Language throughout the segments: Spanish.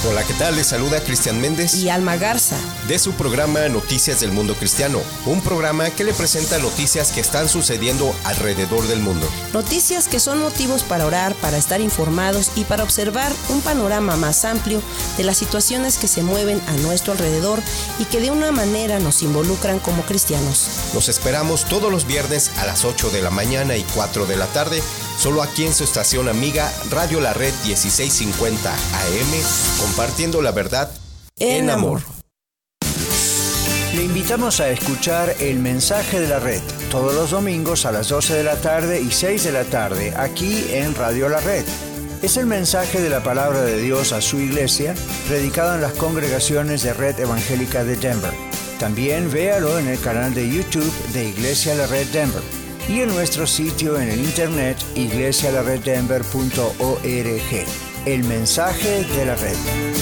Hola, ¿qué tal? Les saluda Cristian Méndez y Alma Garza de su programa Noticias del Mundo Cristiano, un programa que le presenta noticias que están sucediendo alrededor del mundo. Noticias que son motivos para orar, para estar informados y para observar un panorama más amplio de las situaciones que se mueven a nuestro alrededor y que de una manera nos involucran como cristianos. Los esperamos todos los viernes a las 8 de la mañana y 4 de la tarde, solo aquí en su estación amiga Radio La Red 1650 AM, compartiendo la verdad en amor. Le invitamos a escuchar El Mensaje de la Red, todos los domingos a las 12 de la tarde y 6 de la tarde, aquí en Radio La Red. Es el mensaje de la palabra de Dios a su iglesia, predicado en las congregaciones de Red Evangélica de Denver. También véalo en el canal de YouTube de Iglesia La Red Denver y en nuestro sitio en el internet iglesialareddenver.org. El Mensaje de la Red.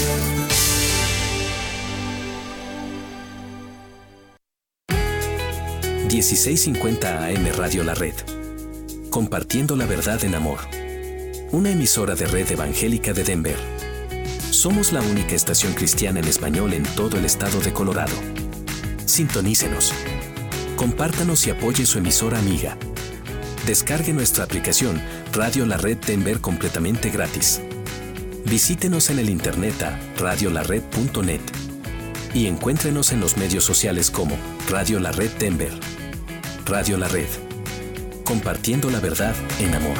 $16.50 AM Radio La Red. Compartiendo la verdad en amor. Una emisora de Red Evangélica de Denver. Somos la única estación cristiana en español en todo el estado de Colorado. Sintonícenos. Compártanos y apoye su emisora amiga. Descargue nuestra aplicación Radio La Red Denver completamente gratis. Visítenos en el internet a radiolared.net y encuéntrenos en los medios sociales como Radio La Red Denver. Radio La Red. Compartiendo la verdad en amor.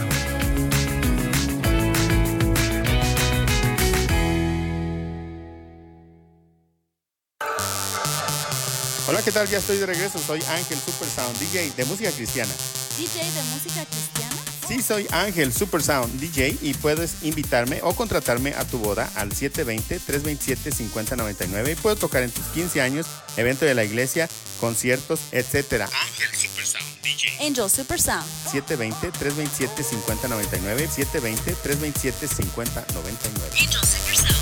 Hola, ¿qué tal? Ya estoy de regreso. Soy Ángel Super Sound, DJ de música cristiana. ¿DJ de música cristiana? Sí, soy Ángel Super Sound, DJ, y puedes invitarme o contratarme a tu boda al 720-327-5099 y puedo tocar en tus 15 años, evento de la iglesia, conciertos, etc. Ángel Super Sound, DJ. Angel Super Sound. 720-327-5099, 720-327-5099. Angel Super Sound.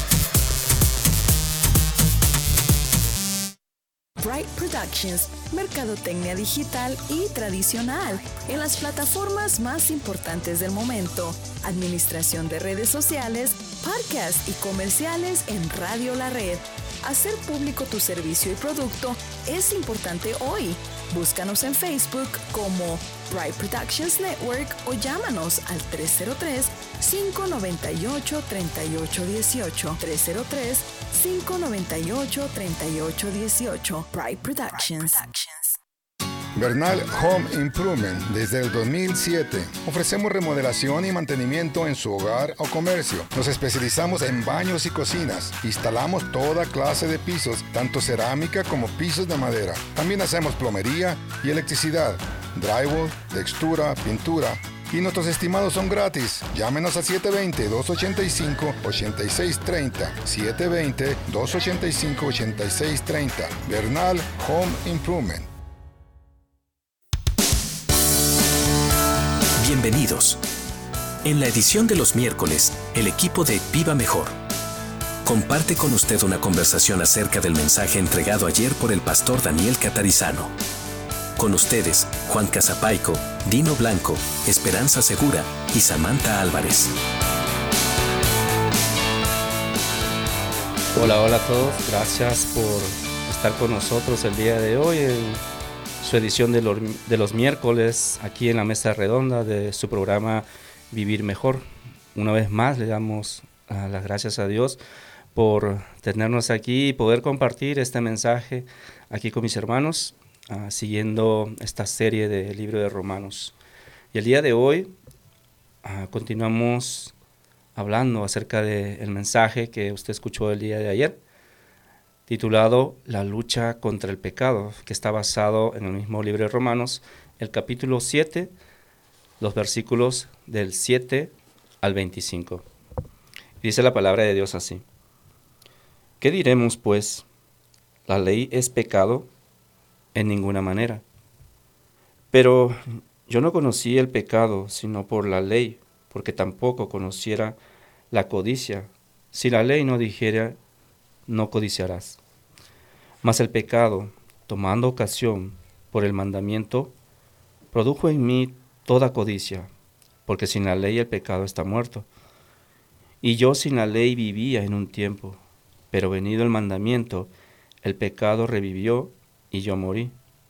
Bright Productions, mercadotecnia digital y tradicional en las plataformas más importantes del momento, administración de redes sociales, podcasts y comerciales en Radio La Red. Hacer público tu servicio y producto es importante hoy. Búscanos en Facebook como Bright Productions Network o llámanos al 303-598-3818. 303-598-3818. Bright Productions. Bernal Home Improvement desde el 2007. Ofrecemos remodelación y mantenimiento en su hogar o comercio. Nos especializamos en baños y cocinas. Instalamos toda clase de pisos, tanto cerámica como pisos de madera. También hacemos plomería y electricidad, drywall, textura, pintura. Y nuestros estimados son gratis. Llámenos a 720-285-8630. 720-285-8630. Bernal Home Improvement. Bienvenidos. En la edición de los miércoles, el equipo de Viva Mejor comparte con usted una conversación acerca del mensaje entregado ayer por el pastor Daniel Catarizano. Con ustedes, Juan Casapaico, Dino Blanco, Esperanza Segura y Samantha Álvarez. Hola a todos. Gracias por estar con nosotros el día de hoy en su edición de los miércoles aquí en la mesa redonda de su programa Vivir Mejor. Una vez más le damos las gracias a Dios por tenernos aquí y poder compartir este mensaje aquí con mis hermanos, siguiendo esta serie del libro de Romanos. Y el día de hoy continuamos hablando acerca del mensaje que usted escuchó el día de ayer, titulado La lucha contra el pecado, que está basado en el mismo libro de Romanos, el capítulo 7, los versículos del 7 al 25. Dice la palabra de Dios así: ¿Qué diremos, pues? ¿La ley es pecado? En ninguna manera. Pero yo no conocí el pecado sino por la ley, porque tampoco conociera la codicia. Si la ley no dijera, no codiciarás. Mas el pecado, tomando ocasión por el mandamiento, produjo en mí toda codicia, porque sin la ley el pecado está muerto. Y yo sin la ley vivía en un tiempo, Pero venido el mandamiento, el pecado revivió y yo morí.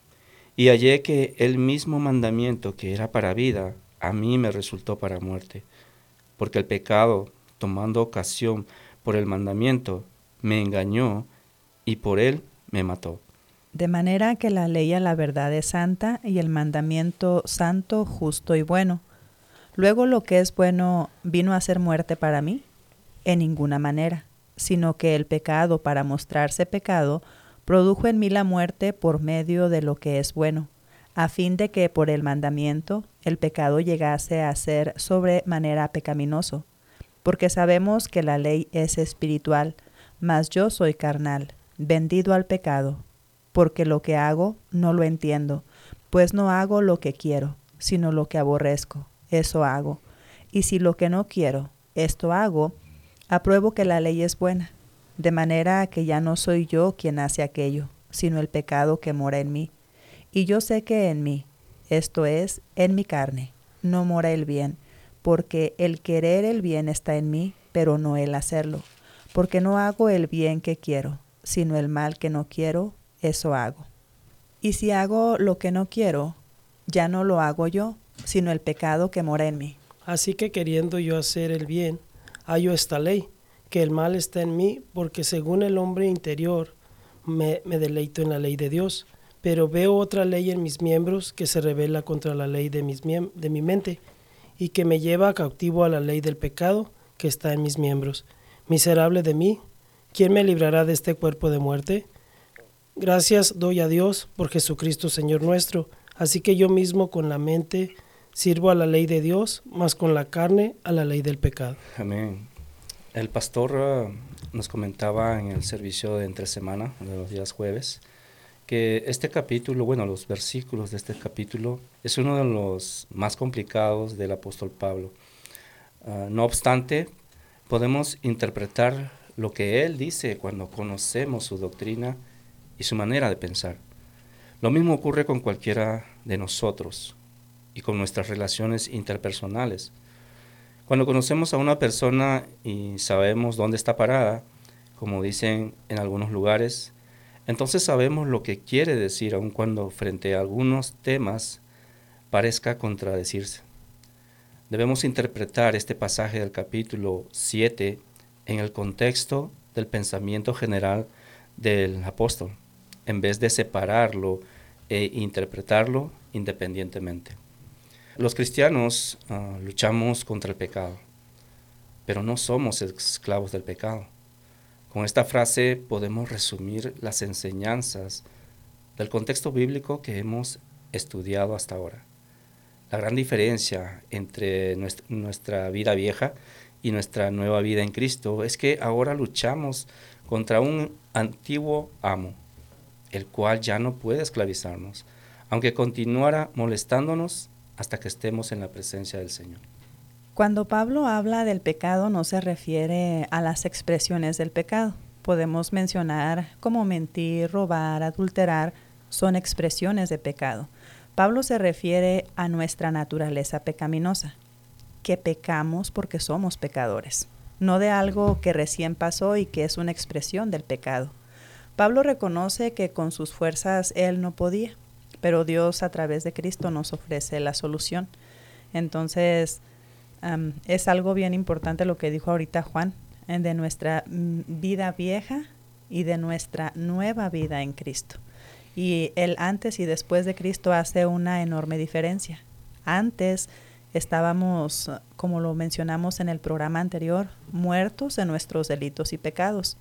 Y hallé que el mismo mandamiento que era para vida, a mí me resultó para muerte. Porque el pecado, tomando ocasión por el mandamiento, me engañó y por él me mató. De manera que la ley a la verdad es santa y el mandamiento santo, justo y bueno. Luego lo que es bueno vino a ser muerte para mí, en ninguna manera, sino que el pecado, para mostrarse pecado, produjo en mí la muerte por medio de lo que es bueno, a fin de que por el mandamiento el pecado llegase a ser sobremanera pecaminoso. Porque sabemos que la ley es espiritual, mas yo soy carnal, vendido al pecado. Porque lo que hago no lo entiendo, pues no hago lo que quiero, sino lo que aborrezco, eso hago. Y si lo que no quiero, esto hago, apruebo que la ley es buena, de manera que ya no soy yo quien hace aquello, sino el pecado que mora en mí. Y yo sé que en mí, esto es, en mi carne, no mora el bien, porque el querer el bien está en mí, pero no el hacerlo. Porque no hago el bien que quiero, sino el mal que no quiero, eso hago. Y si hago lo que no quiero, ya no lo hago yo, sino el pecado que mora en mí. Así que queriendo yo hacer el bien, hallo esta ley, que el mal está en mí, porque según el hombre interior me deleito en la ley de Dios, pero veo otra ley en mis miembros que se rebela contra la ley de mi mente, y que me lleva cautivo a la ley del pecado que está en mis miembros. Miserable de mí, ¿quién me librará de este cuerpo de muerte? Gracias doy a Dios por Jesucristo Señor nuestro, así que yo mismo con la mente sirvo a la ley de Dios, mas con la carne a la ley del pecado. Amén. El pastor nos comentaba en el servicio de entre semana, de los días jueves, que este capítulo, los versículos de este capítulo, es uno de los más complicados del apóstol Pablo. No obstante, podemos interpretar lo que él dice cuando conocemos su doctrina y su manera de pensar. Lo mismo ocurre con cualquiera de nosotros y con nuestras relaciones interpersonales. Cuando conocemos a una persona y sabemos dónde está parada, como dicen en algunos lugares, entonces sabemos lo que quiere decir, aun cuando frente a algunos temas parezca contradecirse. Debemos interpretar este pasaje del capítulo 7 en el contexto del pensamiento general del apóstol, en vez de separarlo e interpretarlo independientemente. Los cristianos luchamos contra el pecado, pero no somos esclavos del pecado. Con esta frase podemos resumir las enseñanzas del contexto bíblico que hemos estudiado hasta ahora. La gran diferencia entre nuestra vida vieja y nuestra nueva vida en Cristo es que ahora luchamos contra un antiguo amo, el cual ya no puede esclavizarnos, aunque continuara molestándonos hasta que estemos en la presencia del Señor. Cuando Pablo habla del pecado no se refiere a las expresiones del pecado. Podemos mencionar como mentir, robar, adulterar, son expresiones de pecado. Pablo se refiere a nuestra naturaleza pecaminosa, que pecamos porque somos pecadores, no de algo que recién pasó y que es una expresión del pecado. Pablo reconoce que con sus fuerzas él no podía, pero Dios a través de Cristo nos ofrece la solución. Entonces, es algo bien importante lo que dijo ahorita Juan, de nuestra vida vieja y de nuestra nueva vida en Cristo. Y el antes y después de Cristo hace una enorme diferencia. Antes estábamos, como lo mencionamos en el programa anterior, muertos en nuestros delitos y pecados.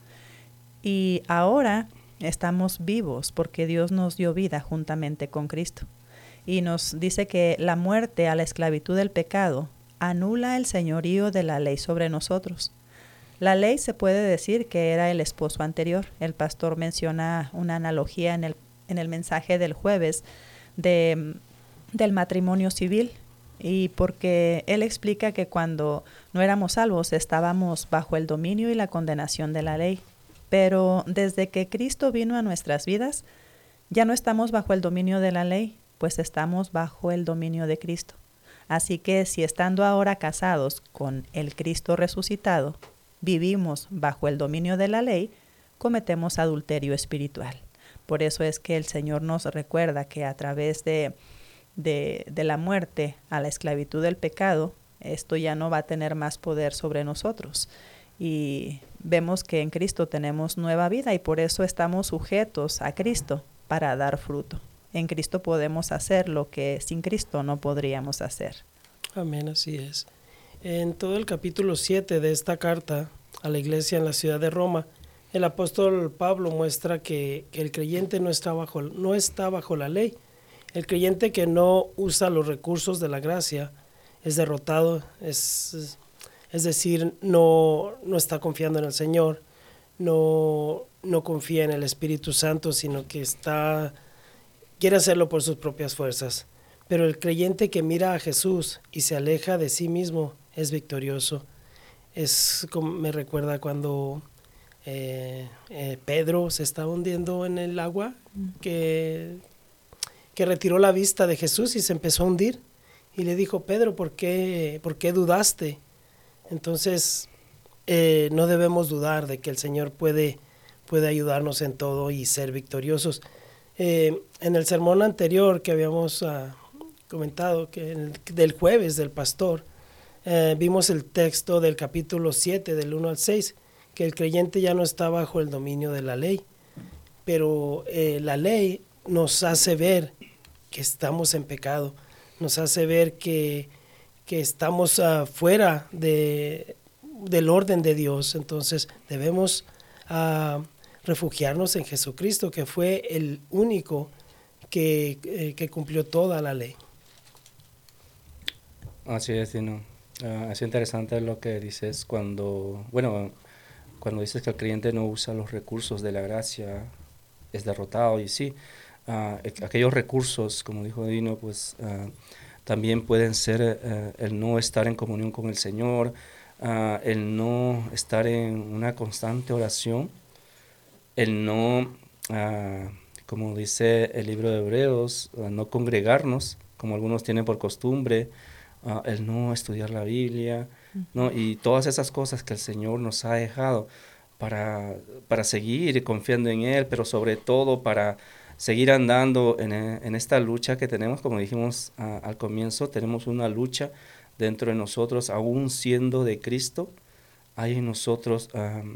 Y ahora estamos vivos porque Dios nos dio vida juntamente con Cristo. Y nos dice que la muerte a la esclavitud del pecado anula el señorío de la ley sobre nosotros. La ley se puede decir que era el esposo anterior. El pastor menciona una analogía en el mensaje del jueves del matrimonio civil, y porque él explica que cuando no éramos salvos estábamos bajo el dominio y la condenación de la ley, pero desde que Cristo vino a nuestras vidas ya no estamos bajo el dominio de la ley, pues estamos bajo el dominio de Cristo. Así que si estando ahora casados con el Cristo resucitado vivimos bajo el dominio de la ley, cometemos adulterio espiritual. Por eso es que el Señor nos recuerda que a través de la muerte a la esclavitud del pecado, esto ya no va a tener más poder sobre nosotros. Y vemos que en Cristo tenemos nueva vida y por eso estamos sujetos a Cristo para dar fruto. En Cristo podemos hacer lo que sin Cristo no podríamos hacer. Amén, así es. En todo el capítulo 7 de esta carta a la iglesia en la ciudad de Roma, el apóstol Pablo muestra que el creyente no está bajo la ley. El creyente que no usa los recursos de la gracia es derrotado, es decir, no está confiando en el Señor, no confía en el Espíritu Santo, sino que quiere hacerlo por sus propias fuerzas. Pero el creyente que mira a Jesús y se aleja de sí mismo es victorioso. Es como me recuerda cuando Pedro se estaba hundiendo en el agua, que retiró la vista de Jesús y se empezó a hundir. Y le dijo, Pedro, ¿por qué dudaste? Entonces, no debemos dudar de que el Señor puede ayudarnos en todo y ser victoriosos. En el sermón anterior que habíamos comentado, del jueves del pastor, vimos el texto del capítulo 7, del 1 al 6, que el creyente ya no está bajo el dominio de la ley, pero la ley nos hace ver que estamos en pecado, nos hace ver que estamos fuera del orden de Dios. Entonces debemos refugiarnos en Jesucristo, que fue el único que cumplió toda la ley. Así es, Dino. Es interesante lo que dices cuando dices que el creyente no usa los recursos de la gracia, es derrotado. Y sí, aquellos recursos, como dijo Dino, pues también pueden ser el no estar en comunión con el Señor, el no estar en una constante oración, el no, como dice el libro de Hebreos, no congregarnos, como algunos tienen por costumbre, el no estudiar la Biblia, ¿no? Y todas esas cosas que el Señor nos ha dejado para seguir confiando en Él, pero sobre todo para seguir andando en esta lucha que tenemos. Como dijimos al comienzo, tenemos una lucha dentro de nosotros, aún siendo de Cristo, hay en nosotros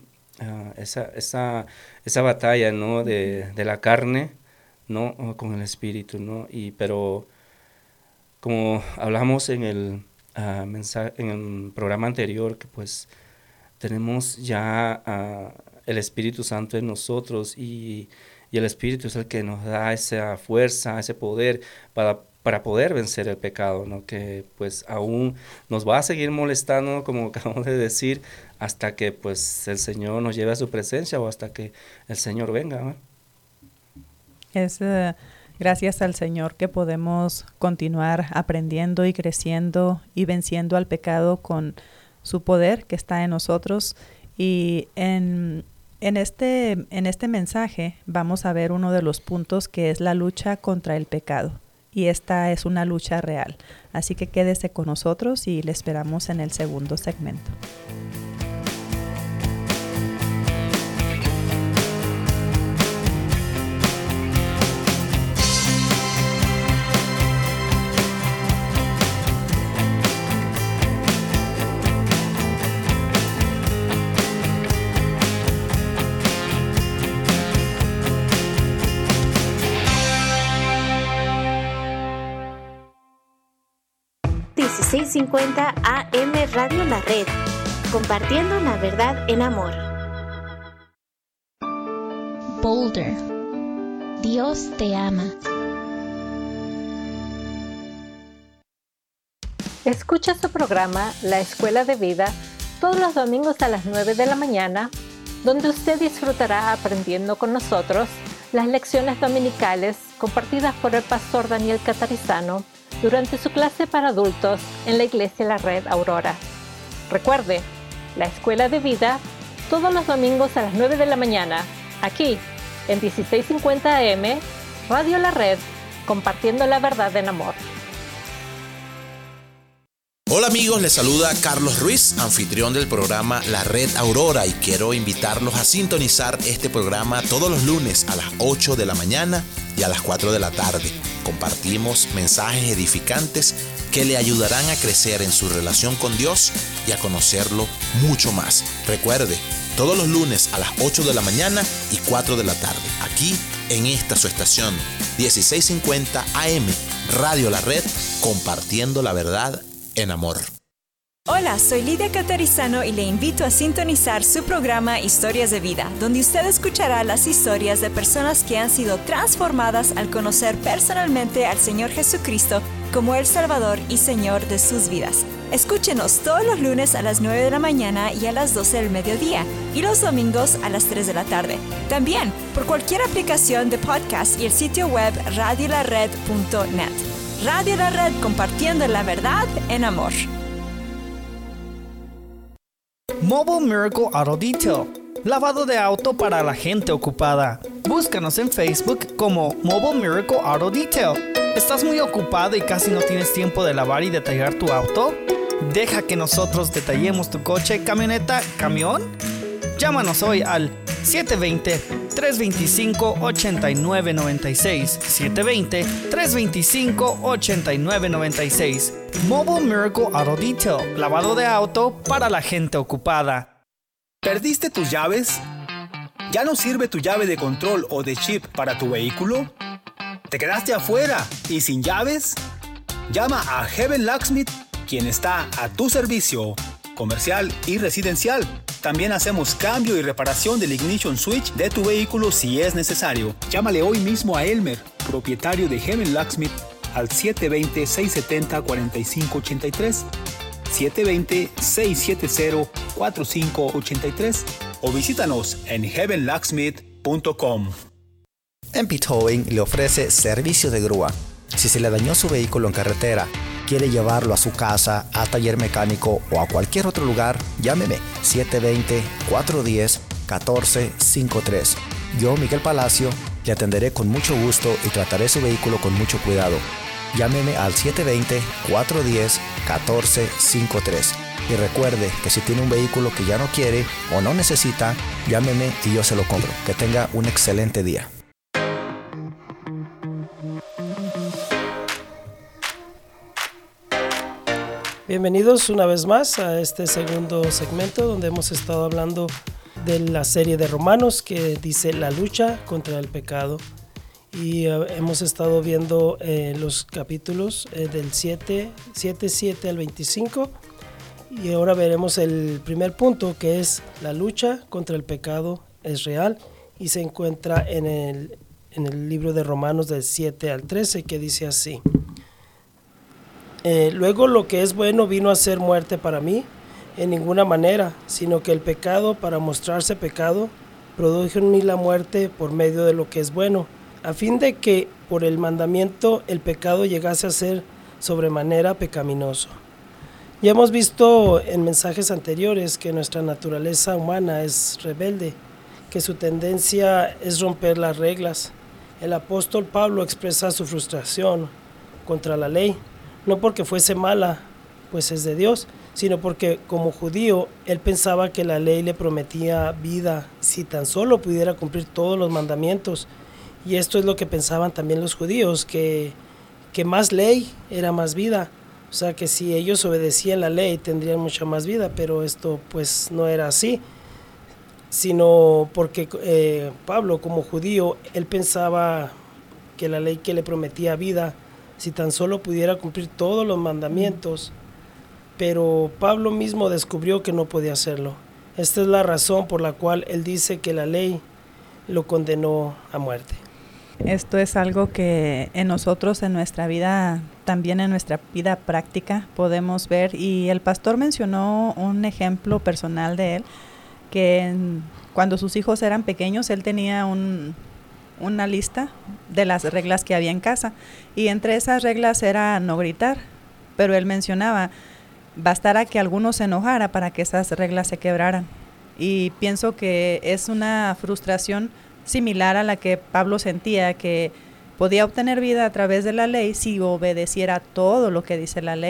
esa batalla, ¿no? de la carne, ¿no? Con el Espíritu, ¿no? Pero como hablamos en el programa anterior, que pues tenemos ya el Espíritu Santo en nosotros y el Espíritu es el que nos da esa fuerza, ese poder para poder vencer el pecado, ¿no? Que pues aún nos va a seguir molestando, como acabamos de decir, hasta que pues el Señor nos lleve a su presencia o hasta que el Señor venga, ¿no? Es gracias al Señor que podemos continuar aprendiendo y creciendo y venciendo al pecado con su poder que está en nosotros. Y en este mensaje vamos a ver uno de los puntos, que es la lucha contra el pecado. Y esta es una lucha real. Así que quédese con nosotros y le esperamos en el segundo segmento. .650 AM Radio La Red, compartiendo la verdad en amor. Boulder, Dios te ama. Escucha su programa La Escuela de Vida todos los domingos a las 9 de la mañana, donde usted disfrutará aprendiendo con nosotros las lecciones dominicales compartidas por el pastor Daniel Catarizano durante su clase para adultos en la Iglesia La Red Aurora. Recuerde, La Escuela de Vida todos los domingos a las 9 de la mañana, aquí en 1650 AM, Radio La Red, compartiendo la verdad en amor. Hola amigos, les saluda Carlos Ruiz, anfitrión del programa La Red Aurora, y quiero invitarlos a sintonizar este programa todos los lunes a las 8 de la mañana y a las 4 de la tarde. Compartimos mensajes edificantes que le ayudarán a crecer en su relación con Dios y a conocerlo mucho más. Recuerde, todos los lunes a las 8 de la mañana y 4 de la tarde, aquí en esta su estación 1650 AM, Radio La Red, compartiendo la verdad en amor. Hola, soy Lidia Catarizano y le invito a sintonizar su programa Historias de Vida, donde usted escuchará las historias de personas que han sido transformadas al conocer personalmente al Señor Jesucristo como el Salvador y Señor de sus vidas. Escúchenos todos los lunes a las 9 de la mañana y a las 12 del mediodía, y los domingos a las 3 de la tarde. También por cualquier aplicación de podcast y el sitio web radiolared.net. Radio La Red, compartiendo la verdad en amor. Mobile Miracle Auto Detail. Lavado de auto para la gente ocupada. Búscanos en Facebook como Mobile Miracle Auto Detail. ¿Estás muy ocupado y casi no tienes tiempo de lavar y detallar tu auto? Deja que nosotros detallemos tu coche, camioneta, camión. Llámanos hoy al 720-325-8996. 720-325-8996. Mobile Miracle Auto Detail. Lavado de auto para la gente ocupada. ¿Perdiste tus llaves? ¿Ya no sirve tu llave de control o de chip para tu vehículo? ¿Te quedaste afuera y sin llaves? Llama a Heaven Locksmith, quien está a tu servicio, comercial y residencial. También hacemos cambio y reparación del ignition switch de tu vehículo si es necesario. Llámale hoy mismo a Elmer, propietario de Heaven Locksmith, al 720-670-4583, 720-670-4583 o visítanos en heavenlocksmith.com. MP Towing le ofrece servicio de grúa. Si se le dañó su vehículo en carretera, quiere llevarlo a su casa, a taller mecánico o a cualquier otro lugar, llámeme 720-410-1453. Yo, Miguel Palacio, le atenderé con mucho gusto y trataré su vehículo con mucho cuidado. Llámeme al 720-410-1453. Y recuerde que si tiene un vehículo que ya no quiere o no necesita, llámeme y yo se lo compro. Que tenga un excelente día. Bienvenidos una vez más a este segundo segmento donde hemos estado hablando de la serie de Romanos que dice la lucha contra el pecado, y hemos estado viendo los capítulos del 7 al 25, y ahora veremos el primer punto, que es la lucha contra el pecado es real, y se encuentra en el libro de Romanos del 7 al 13, que dice así: luego lo que es bueno vino a ser muerte para mí, en ninguna manera, sino que el pecado, para mostrarse pecado, produjo en mí la muerte por medio de lo que es bueno, a fin de que por el mandamiento el pecado llegase a ser sobremanera pecaminoso. Ya hemos visto en mensajes anteriores que nuestra naturaleza humana es rebelde, que su tendencia es romper las reglas. El apóstol Pablo expresa su frustración contra la ley, no porque fuese mala, pues es de Dios, sino porque como judío él pensaba que la ley le prometía vida si tan solo pudiera cumplir todos los mandamientos. Y esto es lo que pensaban también los judíos, que más ley era más vida. O sea, que si ellos obedecían la ley tendrían mucha más vida, pero esto pues no era así, sino porque Pablo como judío, él pensaba que la ley que le prometía vida, si tan solo pudiera cumplir todos los mandamientos, pero Pablo mismo descubrió que no podía hacerlo. Esta es la razón por la cual él dice que la ley lo condenó a muerte. Esto es algo que en nosotros, en nuestra vida, también en nuestra vida práctica podemos ver, y el pastor mencionó un ejemplo personal de él, que cuando sus hijos eran pequeños, él tenía una lista de las reglas que había en casa, y entre esas reglas era no gritar, pero él mencionaba, bastara que alguno se enojara para que esas reglas se quebraran, y pienso que es una frustración similar a la que Pablo sentía, que podía obtener vida a través de la ley si obedeciera todo lo que dice la ley,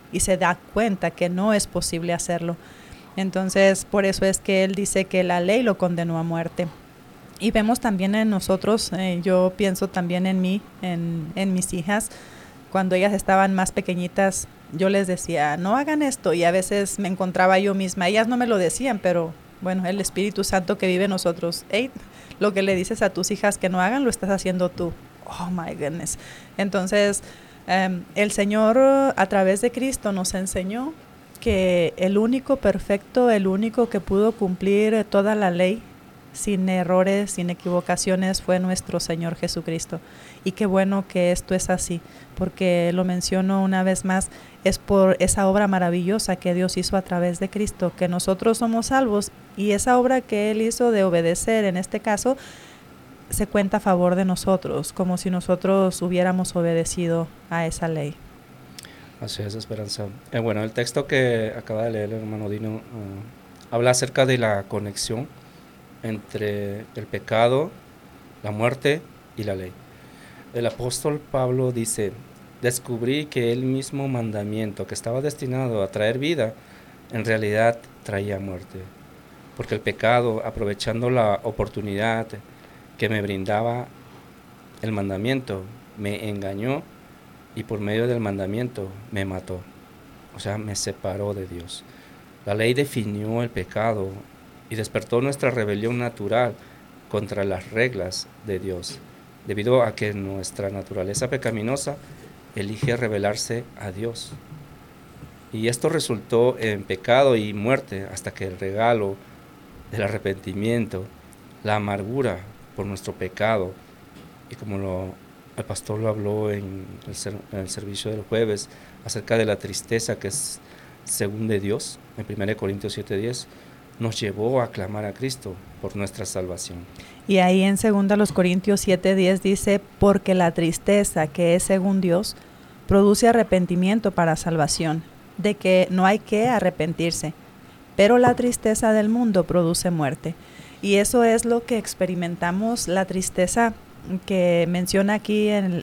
y se da cuenta que no es posible hacerlo. Entonces, por eso es que él dice que la ley lo condenó a muerte. Y vemos también en nosotros, yo pienso también en mí, en mis hijas, cuando ellas estaban más pequeñitas, yo les decía, no hagan esto, y a veces me encontraba yo misma, ellas no me lo decían, pero bueno, el Espíritu Santo que vive en nosotros, hey, lo que le dices a tus hijas que no hagan, lo estás haciendo tú. Oh my goodness. Entonces, el Señor a través de Cristo nos enseñó que el único perfecto, el único que pudo cumplir toda la ley sin errores, sin equivocaciones, fue nuestro Señor Jesucristo. Y qué bueno que esto es así, porque lo menciono una vez más, es por esa obra maravillosa que Dios hizo a través de Cristo, que nosotros somos salvos, y esa obra que Él hizo de obedecer, en este caso, se cuenta a favor de nosotros, como si nosotros hubiéramos obedecido a esa ley. Así es, Esperanza. Bueno, el texto que acaba de leer el hermano Dino habla acerca de la conexión entre el pecado, la muerte y la ley. El apóstol Pablo dice, descubrí que el mismo mandamiento que estaba destinado a traer vida, en realidad traía muerte, porque el pecado, aprovechando la oportunidad que me brindaba el mandamiento, me engañó y por medio del mandamiento me mató, o sea, me separó de Dios. La ley definió el pecado y despertó nuestra rebelión natural contra las reglas de Dios, debido a que nuestra naturaleza pecaminosa elige rebelarse a Dios. Y esto resultó en pecado y muerte, hasta que el regalo del arrepentimiento, la amargura por nuestro pecado, y como el pastor lo habló en el servicio del jueves, acerca de la tristeza que es según de Dios, en 1 Corintios 7:10, nos llevó a clamar a Cristo por nuestra salvación. Y ahí en 2 Corintios 7:10 dice, porque la tristeza que es según Dios produce arrepentimiento para salvación, de que no hay que arrepentirse, pero la tristeza del mundo produce muerte. Y eso es lo que experimentamos, la tristeza que menciona aquí en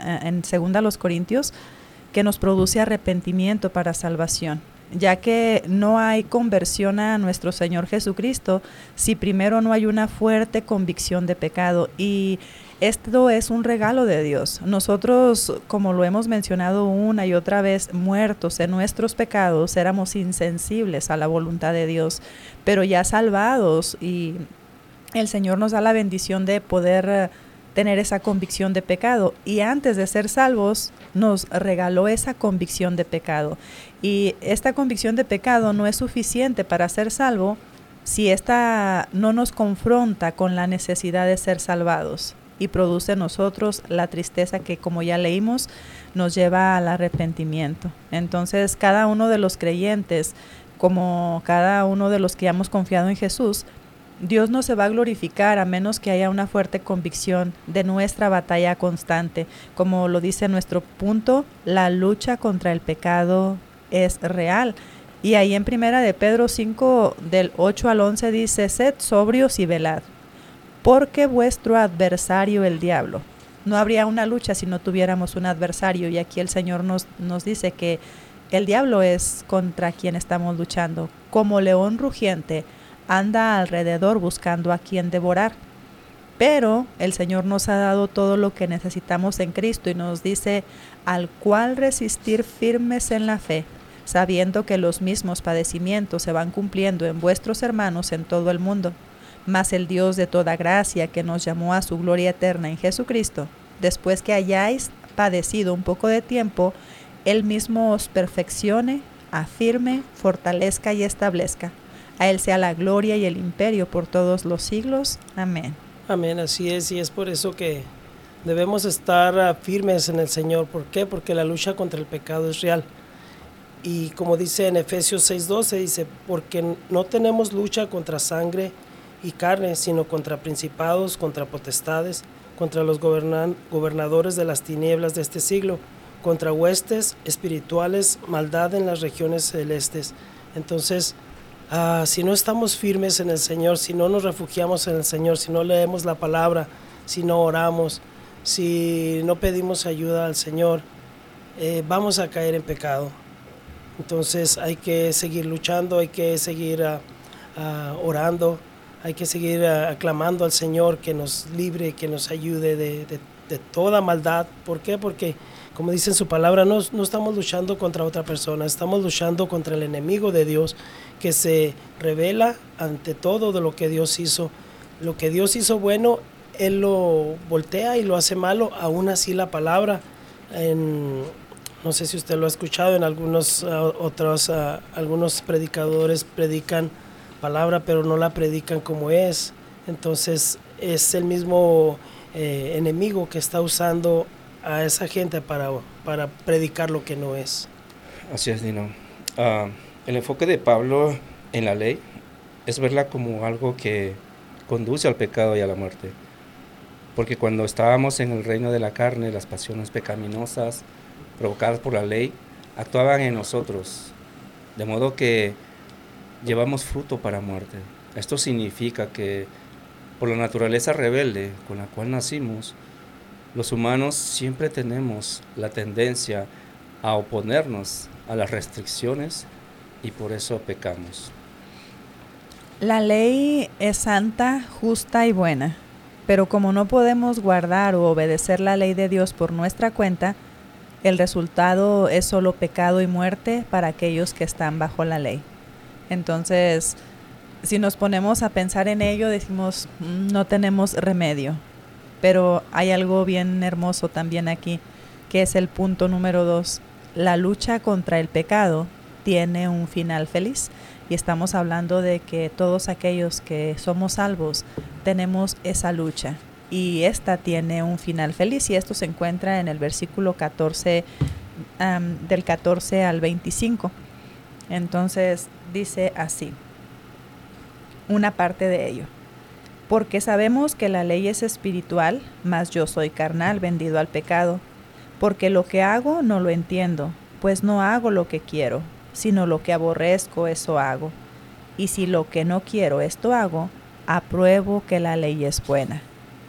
2 Corintios, que nos produce arrepentimiento para salvación, ya que no hay conversión a nuestro Señor Jesucristo si primero no hay una fuerte convicción de pecado. Y esto es un regalo de Dios. Nosotros, como lo hemos mencionado una y otra vez, muertos en nuestros pecados, éramos insensibles a la voluntad de Dios, pero ya salvados, y el Señor nos da la bendición de poder tener esa convicción de pecado, y antes de ser salvos nos regaló esa convicción de pecado. Y esta convicción de pecado no es suficiente para ser salvo si esta no nos confronta con la necesidad de ser salvados y produce en nosotros la tristeza que, como ya leímos, nos lleva al arrepentimiento. Entonces, cada uno de los creyentes, como cada uno de los que hemos confiado en Jesús, Dios no se va a glorificar a menos que haya una fuerte convicción de nuestra batalla constante. Como lo dice nuestro punto, la lucha contra el pecado es real. Y ahí en 1 de Pedro 5, del 8 al 11 dice, sed sobrios y velad, porque vuestro adversario el diablo. No habría una lucha si no tuviéramos un adversario, y aquí el Señor nos dice que el diablo es contra quien estamos luchando. Como león rugiente, anda alrededor buscando a quien devorar. Pero el Señor nos ha dado todo lo que necesitamos en Cristo y nos dice, al cual resistir firmes en la fe, sabiendo que los mismos padecimientos se van cumpliendo en vuestros hermanos en todo el mundo. Mas el Dios de toda gracia, que nos llamó a su gloria eterna en Jesucristo, después que hayáis padecido un poco de tiempo, Él mismo os perfeccione, afirme, fortalezca y establezca. A Él sea la gloria y el imperio por todos los siglos. Amén. Amén, así es, y es por eso que debemos estar firmes en el Señor. ¿Por qué? Porque la lucha contra el pecado es real. Y como dice en Efesios 6:12, dice, porque no tenemos lucha contra sangre y carne, sino contra principados, contra potestades, contra los gobernadores de las tinieblas de este siglo, contra huestes espirituales, maldad en las regiones celestes. Entonces, si no estamos firmes en el Señor, si no nos refugiamos en el Señor, si no leemos la palabra, si no oramos, si no pedimos ayuda al Señor, vamos a caer en pecado. Entonces hay que seguir luchando, hay que seguir orando, hay que seguir aclamando al Señor que nos libre, que nos ayude de toda maldad. ¿Por qué? Porque, como dice en su palabra, no estamos luchando contra otra persona, estamos luchando contra el enemigo de Dios, que se revela ante todo de lo que Dios hizo. Lo que Dios hizo bueno, Él lo voltea y lo hace malo. Aún así la palabra, no sé si usted lo ha escuchado, en algunos algunos predicadores predican palabra, pero no la predican como es. Entonces es el mismo enemigo que está usando a esa gente para predicar lo que no es. Así es, Dino. El enfoque de Pablo en la ley es verla como algo que conduce al pecado y a la muerte. Porque cuando estábamos en el reino de la carne, las pasiones pecaminosas provocadas por la ley actuaban en nosotros, de modo que llevamos fruto para muerte. Esto significa que por la naturaleza rebelde con la cual nacimos, los humanos siempre tenemos la tendencia a oponernos a las restricciones y por eso pecamos. La ley es santa, justa y buena, pero como no podemos guardar o obedecer la ley de Dios por nuestra cuenta, el resultado es solo pecado y muerte para aquellos que están bajo la ley. Entonces, si nos ponemos a pensar en ello, decimos, no tenemos remedio. Pero hay algo bien hermoso también aquí, que es el punto número 2. La lucha contra el pecado tiene un final feliz. Y estamos hablando de que todos aquellos que somos salvos tenemos esa lucha. Y esta tiene un final feliz. Y esto se encuentra en el versículo 14, del 14 al 25. Entonces dice así, una parte de ello. Porque sabemos que la ley es espiritual, mas yo soy carnal, vendido al pecado. Porque lo que hago no lo entiendo, pues no hago lo que quiero, sino lo que aborrezco, eso hago. Y si lo que no quiero, esto hago, apruebo que la ley es buena.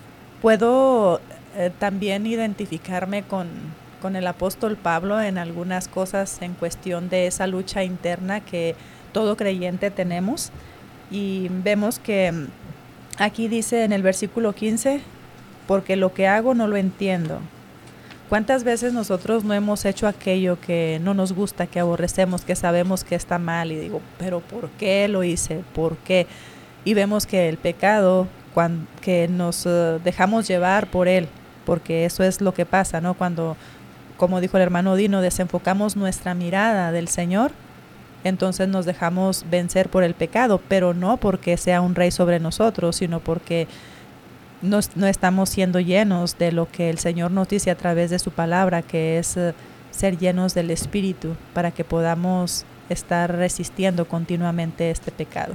Puedo también identificarme con el apóstol Pablo en algunas cosas en cuestión de esa lucha interna que todo creyente tenemos. Y vemos que aquí dice en el versículo 15, porque lo que hago no lo entiendo. ¿Cuántas veces nosotros no hemos hecho aquello que no nos gusta, que aborrecemos, que sabemos que está mal? Y digo, ¿pero por qué lo hice? ¿Por qué? Y vemos que el pecado, que nos dejamos llevar por él, porque eso es lo que pasa, ¿no? Cuando, como dijo el hermano Dino, desenfocamos nuestra mirada del Señor, entonces nos dejamos vencer por el pecado, pero no porque sea un rey sobre nosotros, sino porque no estamos siendo llenos de lo que el Señor nos dice a través de su palabra, que es ser llenos del Espíritu, para que podamos estar resistiendo continuamente este pecado.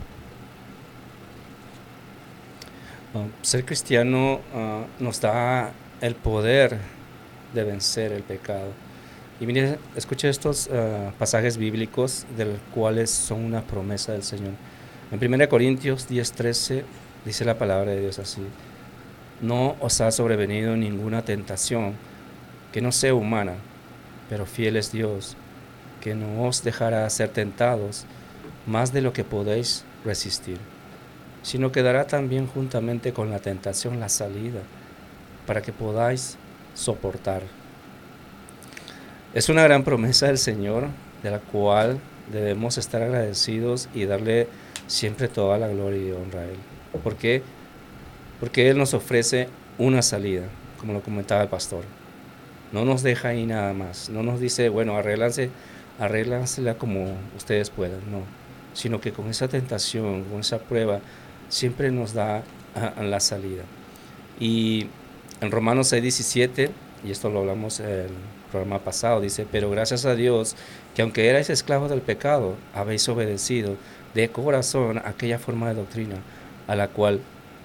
Ser cristiano nos da el poder de vencer el pecado. Y mire, escuche estos pasajes bíblicos, de los cuales son una promesa del Señor. En 1 Corintios 10:13 dice la palabra de Dios así: no os ha sobrevenido ninguna tentación que no sea humana, pero fiel es Dios, que no os dejará ser tentados más de lo que podéis resistir, sino que dará también juntamente con la tentación la salida, para que podáis soportar. Es una gran promesa del Señor, de la cual debemos estar agradecidos y darle siempre toda la gloria y honra a Él. ¿Por qué? Porque Él nos ofrece una salida, como lo comentaba el pastor. No nos deja ahí nada más. No nos dice, bueno, arréglansela como ustedes puedan. No, sino que con esa tentación, con esa prueba, siempre nos da la salida. Y en Romanos 6:17, y esto lo hablamos en el programa pasado, dice: pero gracias a Dios, que aunque erais esclavos del pecado, habéis obedecido de corazón aquella forma de doctrina a la cual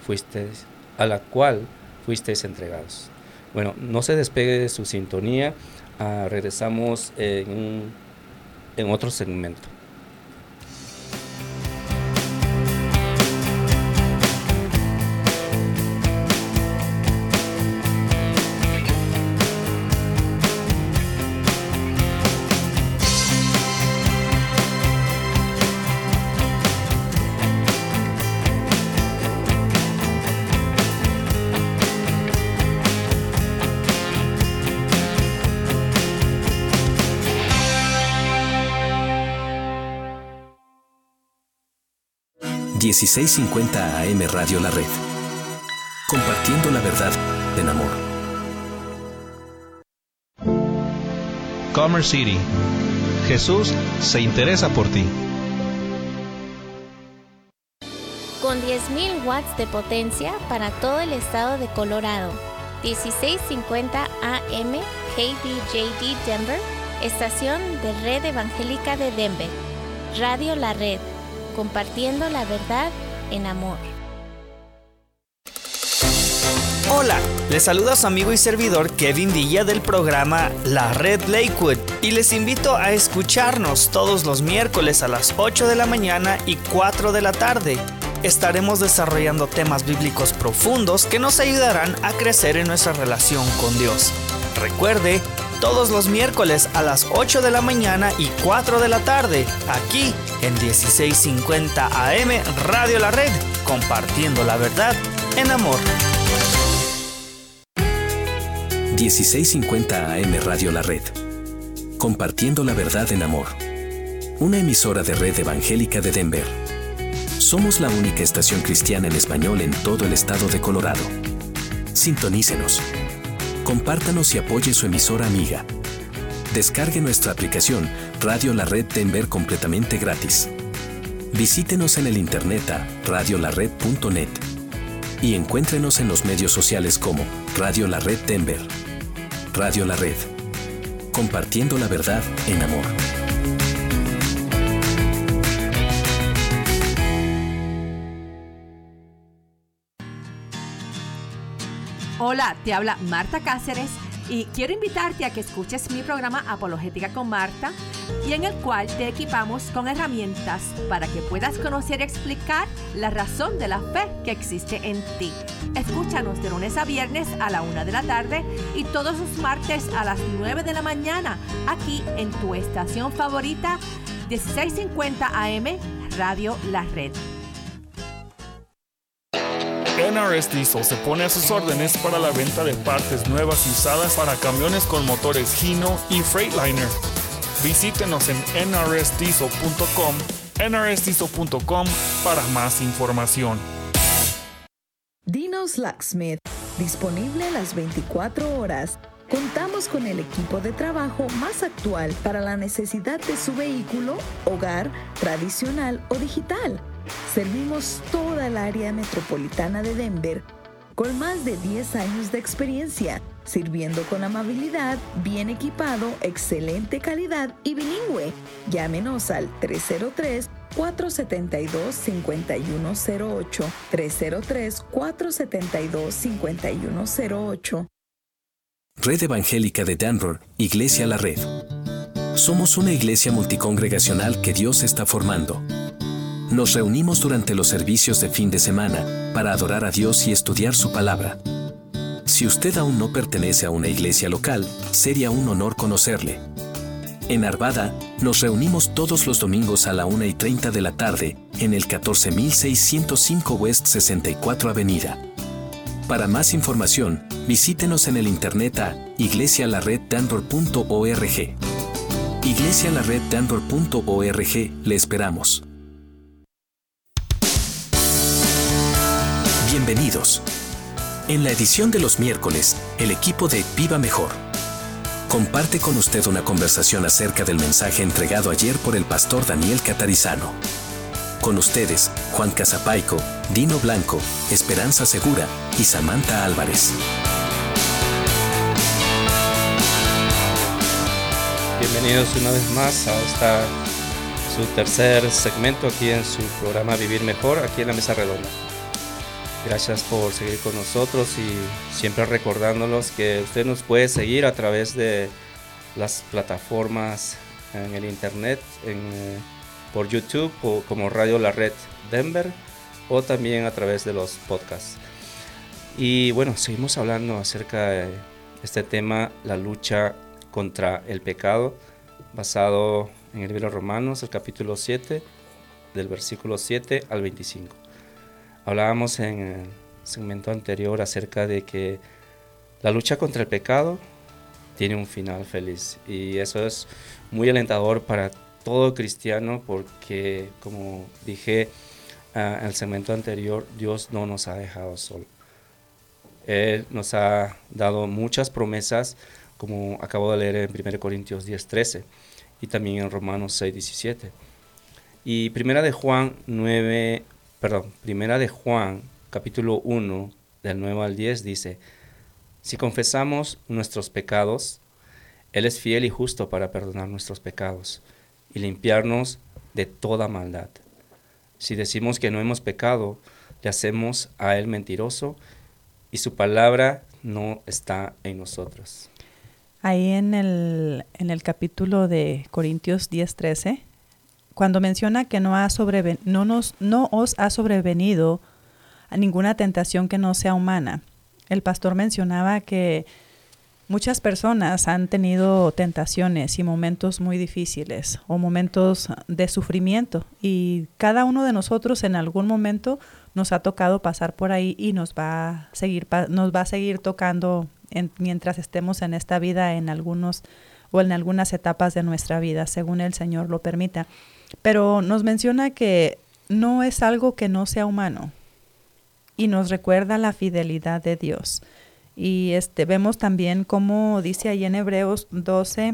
fuisteis entregados. Bueno, no se despegue de su sintonía. Regresamos en otro segmento. 1650 AM Radio La Red. Compartiendo la verdad en amor. Commerce City. Jesús se interesa por ti. Con 10.000 watts de potencia para todo el estado de Colorado. 1650 AM KDJD Denver, estación de Red Evangélica de Denver. Radio La Red, compartiendo la verdad en amor. Hola, les saluda su amigo y servidor Kevin Villa del programa La Red Lakewood y les invito a escucharnos todos los miércoles a las 8 de la mañana y 4 de la tarde. Estaremos desarrollando temas bíblicos profundos que nos ayudarán a crecer en nuestra relación con Dios. Recuerde, todos los miércoles a las 8 de la mañana y 4 de la tarde, aquí en 1650 AM Radio La Red, compartiendo la verdad en amor. 1650 AM Radio La Red. Compartiendo la verdad en amor. Una emisora de Red Evangélica de Denver. Somos la única estación cristiana en español en todo el estado de Colorado. Sintonícenos. Compártanos y apoye su emisora amiga. Descargue nuestra aplicación Radio La Red Denver completamente gratis. Visítenos en el internet a radiolared.net y encuéntrenos en los medios sociales como Radio La Red Denver. Radio La Red. Compartiendo la verdad en amor. Hola, te habla Marta Cáceres y quiero invitarte a que escuches mi programa Apologética con Marta, y en el cual te equipamos con herramientas para que puedas conocer y explicar la razón de la fe que existe en ti. Escúchanos de lunes a viernes a la 1 de la tarde y todos los martes a las 9 de la mañana, aquí en tu estación favorita, 1650 AM Radio La Red. NRS Diesel se pone a sus órdenes para la venta de partes nuevas y usadas para camiones con motores Hino y Freightliner. Visítenos en nrsdiesel.com, nrsdiesel.com para más información. Dino's Locksmith, disponible las 24 horas. Contamos con el equipo de trabajo más actual para la necesidad de su vehículo, hogar, tradicional o digital. Servimos toda el área metropolitana de Denver con más de 10 años de experiencia, sirviendo con amabilidad, bien equipado, excelente calidad y bilingüe. Llámenos al 303-472-5108, 303-472-5108. Red Evangélica de Denver, Iglesia La Red. Somos una iglesia multicongregacional que Dios está formando. Nos reunimos durante los servicios de fin de semana para adorar a Dios y estudiar su palabra. Si usted aún no pertenece a una iglesia local, sería un honor conocerle. En Arvada, nos reunimos todos los domingos a la 1:30 de la tarde en el 14605 West 64 Avenida. Para más información, visítenos en el internet a iglesialareddenver.org. iglesialareddenver.org, le esperamos. Bienvenidos. En la edición de los miércoles, el equipo de Viva Mejor comparte con usted una conversación acerca del mensaje entregado ayer por el pastor Daniel Catarizano. Con ustedes, Juan Casapaico, Dino Blanco, Esperanza Segura y Samantha Álvarez. Bienvenidos una vez más a su tercer segmento aquí en su programa Vivir Mejor, aquí en la Mesa Redonda. Gracias por seguir con nosotros y siempre recordándonos que usted nos puede seguir a través de las plataformas en el internet, por YouTube o como Radio La Red Denver, o también a través de los podcasts. Y bueno, seguimos hablando acerca de este tema, la lucha contra el pecado, basado en el libro de Romanos, el capítulo 7, del versículo 7 al 25. Hablábamos en el segmento anterior acerca de que la lucha contra el pecado tiene un final feliz, y eso es muy alentador para todo cristiano, porque como dije en el segmento anterior, Dios no nos ha dejado solo. Él nos ha dado muchas promesas, como acabo de leer en 1 Corintios 10:13 y también en Romanos 6:17. Y Primera de Juan capítulo 1, del 9 al 10 dice: si confesamos nuestros pecados, Él es fiel y justo para perdonar nuestros pecados y limpiarnos de toda maldad. Si decimos que no hemos pecado, le hacemos a Él mentiroso y su palabra no está en nosotros. Ahí en el capítulo de Corintios 10:13, cuando menciona que no os ha sobrevenido a ninguna tentación que no sea humana, el pastor mencionaba que muchas personas han tenido tentaciones y momentos muy difíciles o momentos de sufrimiento, y cada uno de nosotros en algún momento nos ha tocado pasar por ahí y nos va a seguir tocando mientras estemos en esta vida en algunas etapas de nuestra vida, según el Señor lo permita. Pero nos menciona que no es algo que no sea humano y nos recuerda la fidelidad de Dios. Y vemos también como dice ahí en Hebreos 12,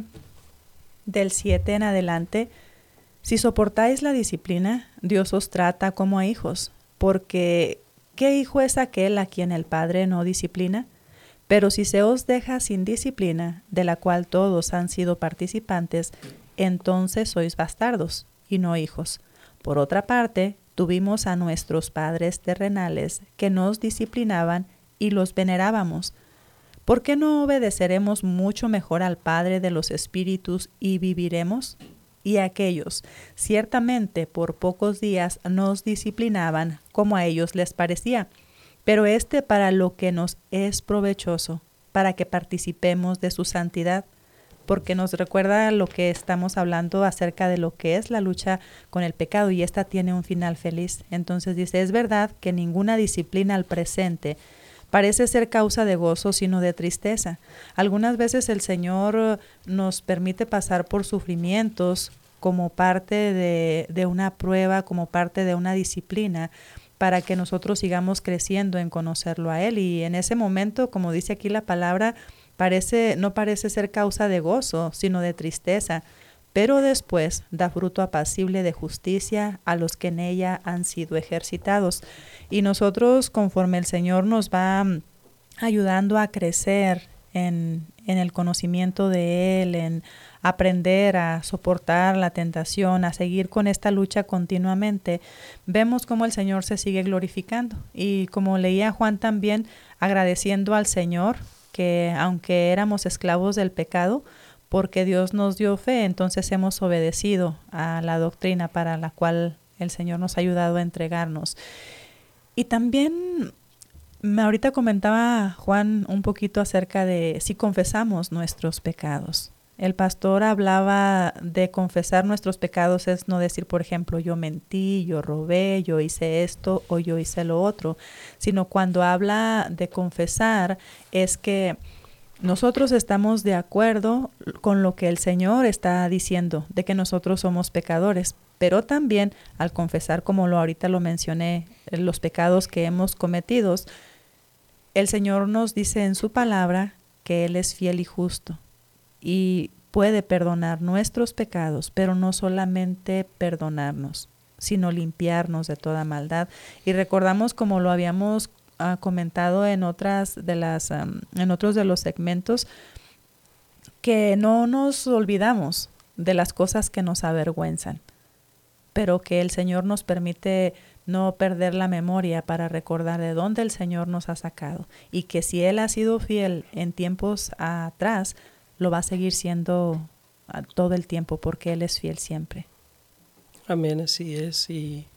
del 7 en adelante: si soportáis la disciplina, Dios os trata como a hijos, porque ¿qué hijo es aquel a quien el Padre no disciplina? Pero si se os deja sin disciplina, de la cual todos han sido participantes, entonces sois bastardos y no hijos. Por otra parte, tuvimos a nuestros padres terrenales que nos disciplinaban y los venerábamos. ¿Por qué no obedeceremos mucho mejor al Padre de los Espíritus y viviremos? Y aquellos, ciertamente por pocos días nos disciplinaban como a ellos les parecía, pero para lo que nos es provechoso, para que participemos de su santidad, porque nos recuerda lo que estamos hablando acerca de lo que es la lucha con el pecado, y esta tiene un final feliz. Entonces dice: es verdad que ninguna disciplina al presente parece ser causa de gozo, sino de tristeza. Algunas veces el Señor nos permite pasar por sufrimientos como parte de una prueba, como parte de una disciplina, para que nosotros sigamos creciendo en conocerlo a Él. Y en ese momento, como dice aquí la palabra, no parece ser causa de gozo, sino de tristeza, pero después da fruto apacible de justicia a los que en ella han sido ejercitados. Y nosotros, conforme el Señor nos va ayudando a crecer en el conocimiento de Él, en aprender a soportar la tentación, a seguir con esta lucha continuamente, vemos cómo el Señor se sigue glorificando. Y como leía Juan también, agradeciendo al Señor que aunque éramos esclavos del pecado, porque Dios nos dio fe, entonces hemos obedecido a la doctrina para la cual el Señor nos ha ayudado a entregarnos. Y también ahorita comentaba Juan un poquito acerca de si confesamos nuestros pecados. El pastor hablaba de confesar nuestros pecados, es no decir, por ejemplo, yo mentí, yo robé, yo hice esto o yo hice lo otro, sino cuando habla de confesar es que nosotros estamos de acuerdo con lo que el Señor está diciendo, de que nosotros somos pecadores, pero también al confesar, como ahorita lo mencioné, los pecados que hemos cometido, el Señor nos dice en su palabra que Él es fiel y justo y puede perdonar nuestros pecados, pero no solamente perdonarnos, sino limpiarnos de toda maldad. Y recordamos, como lo habíamos comentado en otros de los segmentos, que no nos olvidamos de las cosas que nos avergüenzan, pero que el Señor nos permite no perder la memoria para recordar de dónde el Señor nos ha sacado, y que si Él ha sido fiel en tiempos atrás, lo va a seguir siendo todo el tiempo, porque Él es fiel siempre. Amén, así es. Y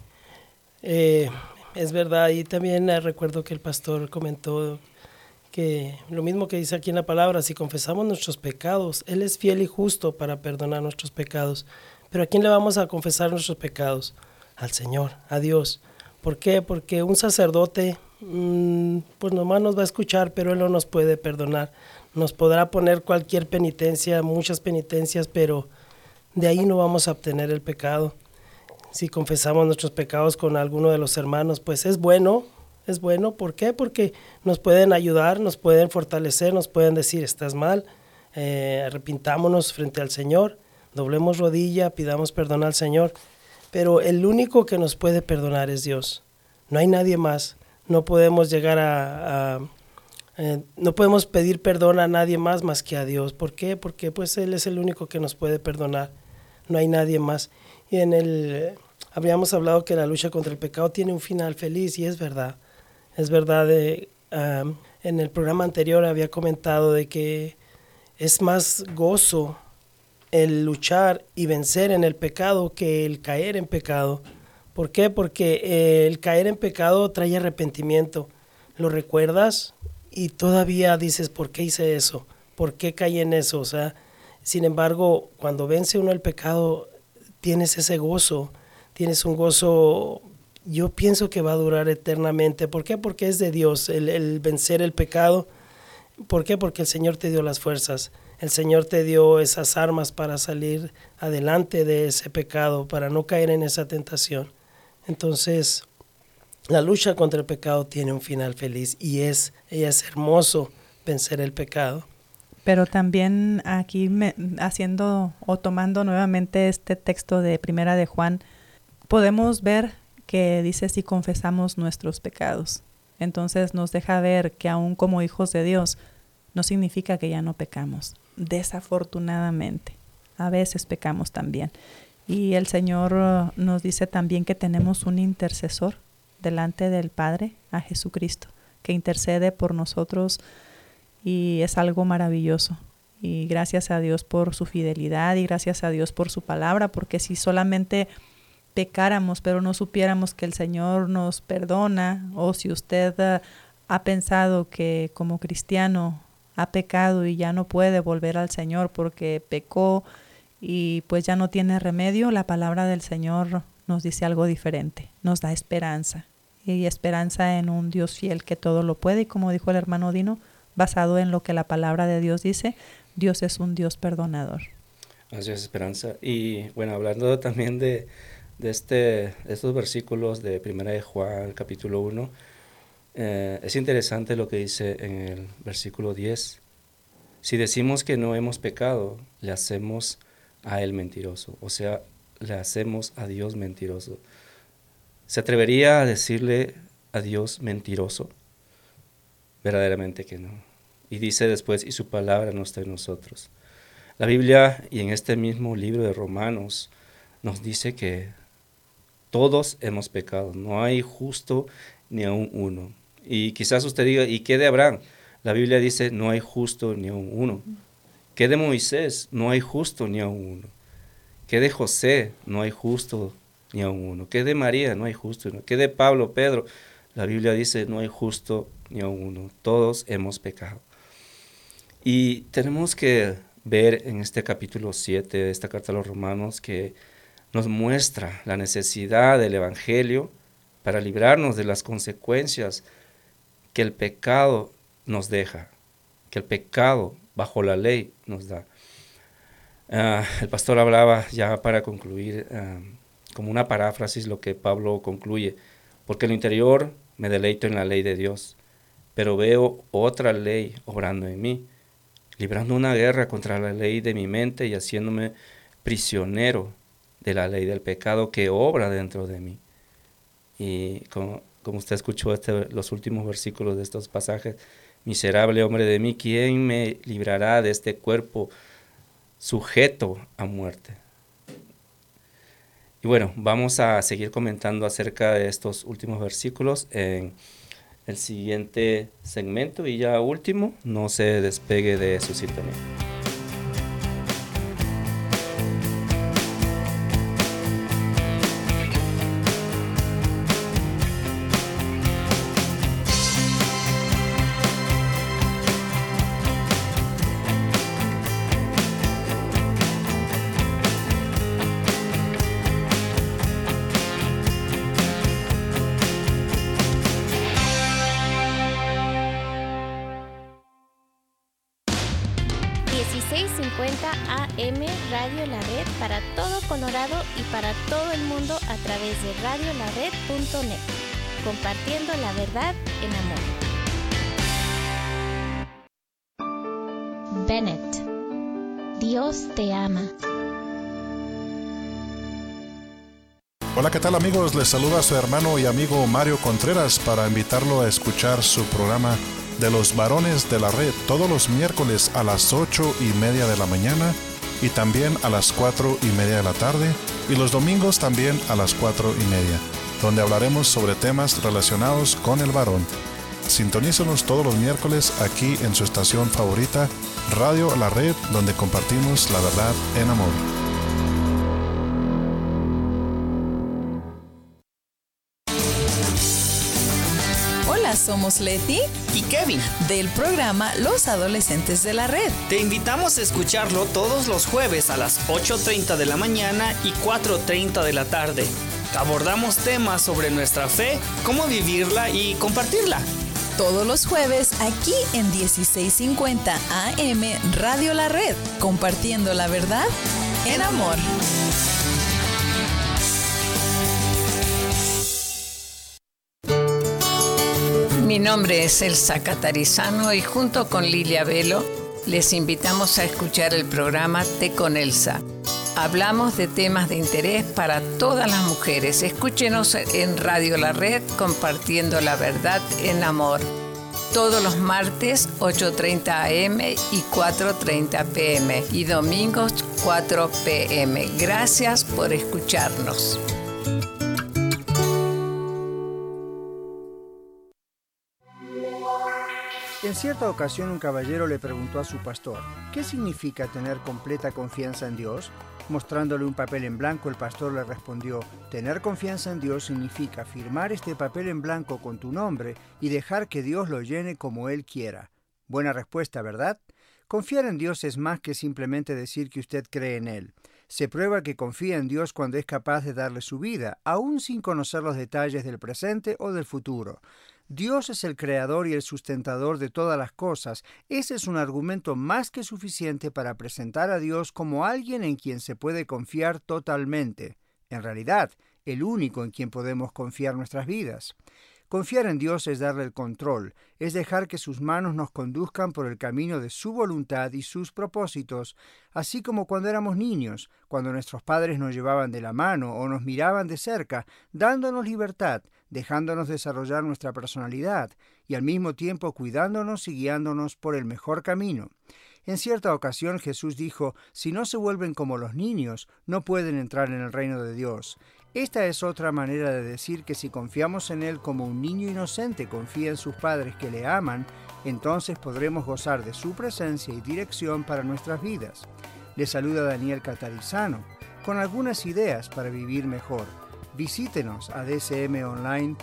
es verdad, y también recuerdo que el pastor comentó que lo mismo que dice aquí en la palabra: si confesamos nuestros pecados, Él es fiel y justo para perdonar nuestros pecados. Pero ¿a quién le vamos a confesar nuestros pecados? Al Señor, a Dios. ¿Por qué? Porque un sacerdote pues nomás nos va a escuchar, pero Él no nos puede perdonar. Nos podrá poner cualquier penitencia, muchas penitencias, pero de ahí no vamos a obtener el pecado. si confesamos nuestros pecados con alguno de los hermanos, pues es bueno. Es bueno, ¿por qué? Porque nos pueden ayudar, nos pueden fortalecer, nos pueden decir, estás mal, arrepintámonos frente al Señor, doblemos rodilla, pidamos perdón al Señor. Pero el único que nos puede perdonar es Dios. No hay nadie más. No podemos llegar no podemos pedir perdón a nadie más que a Dios. ¿Por qué? Porque pues Él es el único que nos puede perdonar. No hay nadie más. Y habíamos hablado que la lucha contra el pecado tiene un final feliz, y es verdad. Es verdad, en el programa anterior había comentado de que es más gozo el luchar y vencer en el pecado que el caer en pecado. ¿Por qué? Porque el caer en pecado trae arrepentimiento. Lo recuerdas y todavía dices, ¿por qué hice eso? ¿Por qué caí en eso? O sea, sin embargo, cuando vence uno el pecado, tienes ese gozo, tienes un gozo. Yo pienso que va a durar eternamente. ¿Por qué? Porque es de Dios el vencer el pecado. ¿Por qué? Porque el Señor te dio las fuerzas. El Señor te dio esas armas para salir adelante de ese pecado, para no caer en esa tentación. Entonces, la lucha contra el pecado tiene un final feliz, y es hermoso vencer el pecado. Pero también aquí tomando nuevamente este texto de Primera de Juan, podemos ver que dice si confesamos nuestros pecados. Entonces nos deja ver que aún como hijos de Dios no significa que ya no pecamos. Desafortunadamente, a veces pecamos también. Y el Señor nos dice también que tenemos un intercesor delante del Padre, a Jesucristo, que intercede por nosotros, y es algo maravilloso. Y gracias a Dios por su fidelidad, y gracias a Dios por su palabra, porque si solamente pecáramos, pero no supiéramos que el Señor nos perdona, o si usted ha pensado que como cristiano ha pecado y ya no puede volver al Señor porque pecó y pues ya no tiene remedio, la palabra del Señor nos dice algo diferente, nos da esperanza, y esperanza en un Dios fiel que todo lo puede, y como dijo el hermano Dino, basado en lo que la palabra de Dios dice, Dios es un Dios perdonador. Así es, esperanza. Y bueno, hablando también de estos versículos de Primera de Juan, capítulo 1, es interesante lo que dice en el versículo 10. Si decimos que no hemos pecado, le hacemos a Él mentiroso, o sea, le hacemos a Dios mentiroso. ¿Se atrevería a decirle a Dios mentiroso? Verdaderamente que no. Y dice después, y su palabra no está en nosotros. La Biblia, y en este mismo libro de Romanos, nos dice que todos hemos pecado, no hay justo ni aun uno. Y quizás usted diga, ¿y qué de Abraham? La Biblia dice, no hay justo ni aun uno. ¿Qué de Moisés? No hay justo ni aun uno. ¿Qué de José? No hay justo ni aun uno. ¿Qué de María? No hay justo ni uno. ¿Qué de Pablo, Pedro? La Biblia dice, no hay justo ni aun uno. Todos hemos pecado. Y tenemos que ver en este capítulo 7 de esta carta a los Romanos que nos muestra la necesidad del Evangelio para librarnos de las consecuencias que el pecado nos deja, que el pecado bajo la ley nos da. El pastor hablaba ya para concluir, como una paráfrasis, lo que Pablo concluye, porque en lo interior me deleito en la ley de Dios, pero veo otra ley obrando en mí, librando una guerra contra la ley de mi mente y haciéndome prisionero de la ley del pecado que obra dentro de mí. Y como usted escuchó los últimos versículos de estos pasajes, miserable hombre de mí, ¿quién me librará de este cuerpo sujeto a muerte? Y bueno, vamos a seguir comentando acerca de estos últimos versículos en el siguiente segmento, y ya último, no se despegue de su sintonía. 1650 AM Radio La Red para todo Colorado y para todo el mundo a través de radiolared.net, compartiendo la verdad en amor. Bennett. Dios te ama. Hola, ¿qué tal amigos? Les saluda su hermano y amigo Mario Contreras para invitarlo a escuchar su programa de los varones de la red todos los miércoles a las 8:30 de la mañana y también a las 4:30 de la tarde y los domingos también a las 4:30, donde hablaremos sobre temas relacionados con el varón. Sintonícenos todos los miércoles aquí en su estación favorita, Radio La Red, donde compartimos la verdad en amor. Hola, somos Leti y Kevin del programa Los Adolescentes de la Red. Te invitamos a escucharlo todos los jueves a las 8:30 de la mañana y 4:30 de la tarde. Abordamos temas sobre nuestra fe, cómo vivirla y compartirla. Todos los jueves aquí en 1650 AM Radio La Red, compartiendo la verdad en amor. Mi nombre es Elsa Catarizano y junto con Lilia Velo les invitamos a escuchar el programa Té con Elsa. Hablamos de temas de interés para todas las mujeres. Escúchenos en Radio La Red, compartiendo la verdad en amor. Todos los martes 8:30 AM y 4:30 PM y domingos 4 PM. Gracias por escucharnos. En cierta ocasión un caballero le preguntó a su pastor, ¿qué significa tener completa confianza en Dios? Mostrándole un papel en blanco, el pastor le respondió, tener confianza en Dios significa firmar este papel en blanco con tu nombre y dejar que Dios lo llene como Él quiera. Buena respuesta, ¿verdad? Confiar en Dios es más que simplemente decir que usted cree en Él. Se prueba que confía en Dios cuando es capaz de darle su vida, aún sin conocer los detalles del presente o del futuro. Dios es el creador y el sustentador de todas las cosas. Ese es un argumento más que suficiente para presentar a Dios como alguien en quien se puede confiar totalmente. En realidad, el único en quien podemos confiar nuestras vidas. Confiar en Dios es darle el control, es dejar que sus manos nos conduzcan por el camino de su voluntad y sus propósitos, así como cuando éramos niños, cuando nuestros padres nos llevaban de la mano o nos miraban de cerca, dándonos libertad, dejándonos desarrollar nuestra personalidad y al mismo tiempo cuidándonos y guiándonos por el mejor camino. En cierta ocasión Jesús dijo, si no se vuelven como los niños, no pueden entrar en el reino de Dios. Esta es otra manera de decir que si confiamos en Él como un niño inocente confía en sus padres que le aman, entonces podremos gozar de su presencia y dirección para nuestras vidas. Les saluda Daniel Catarizano, con algunas ideas para vivir mejor. Visítenos a dsmonline.org.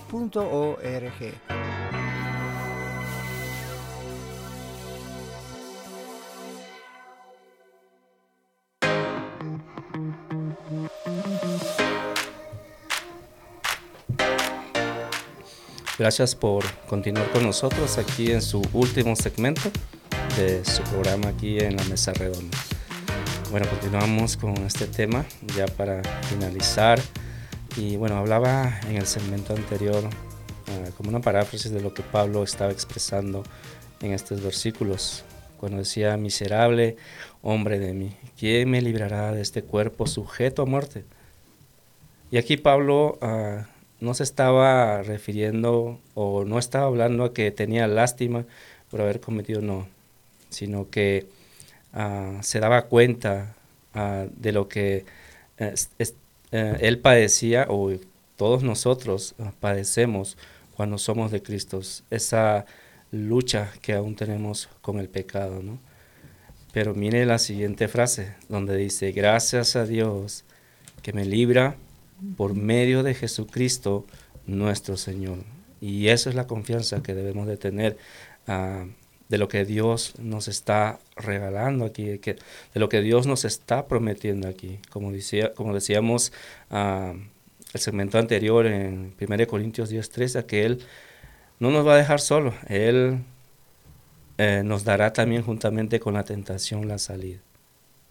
Gracias por continuar con nosotros aquí en su último segmento de su programa aquí en la Mesa Redonda. Bueno, continuamos con este tema ya para finalizar. Y bueno, hablaba en el segmento anterior como una paráfrasis de lo que Pablo estaba expresando en estos versículos. Cuando decía, miserable hombre de mí, ¿quién me librará de este cuerpo sujeto a muerte? Y aquí Pablo no se estaba refiriendo o no estaba hablando a que tenía lástima por haber cometido, no, sino que se daba cuenta de lo que él padecía o todos nosotros padecemos cuando somos de Cristo, esa lucha que aún tenemos con el pecado, ¿no? Pero mire la siguiente frase donde dice, gracias a Dios que me libra por medio de Jesucristo nuestro Señor. Y eso es la confianza que debemos de tener de lo que Dios nos está regalando aquí, de lo que Dios nos está prometiendo aquí. Como decíamos el segmento anterior en 1 Corintios 10:13, que Él no nos va a dejar solo. Él nos dará también juntamente con la tentación la salida.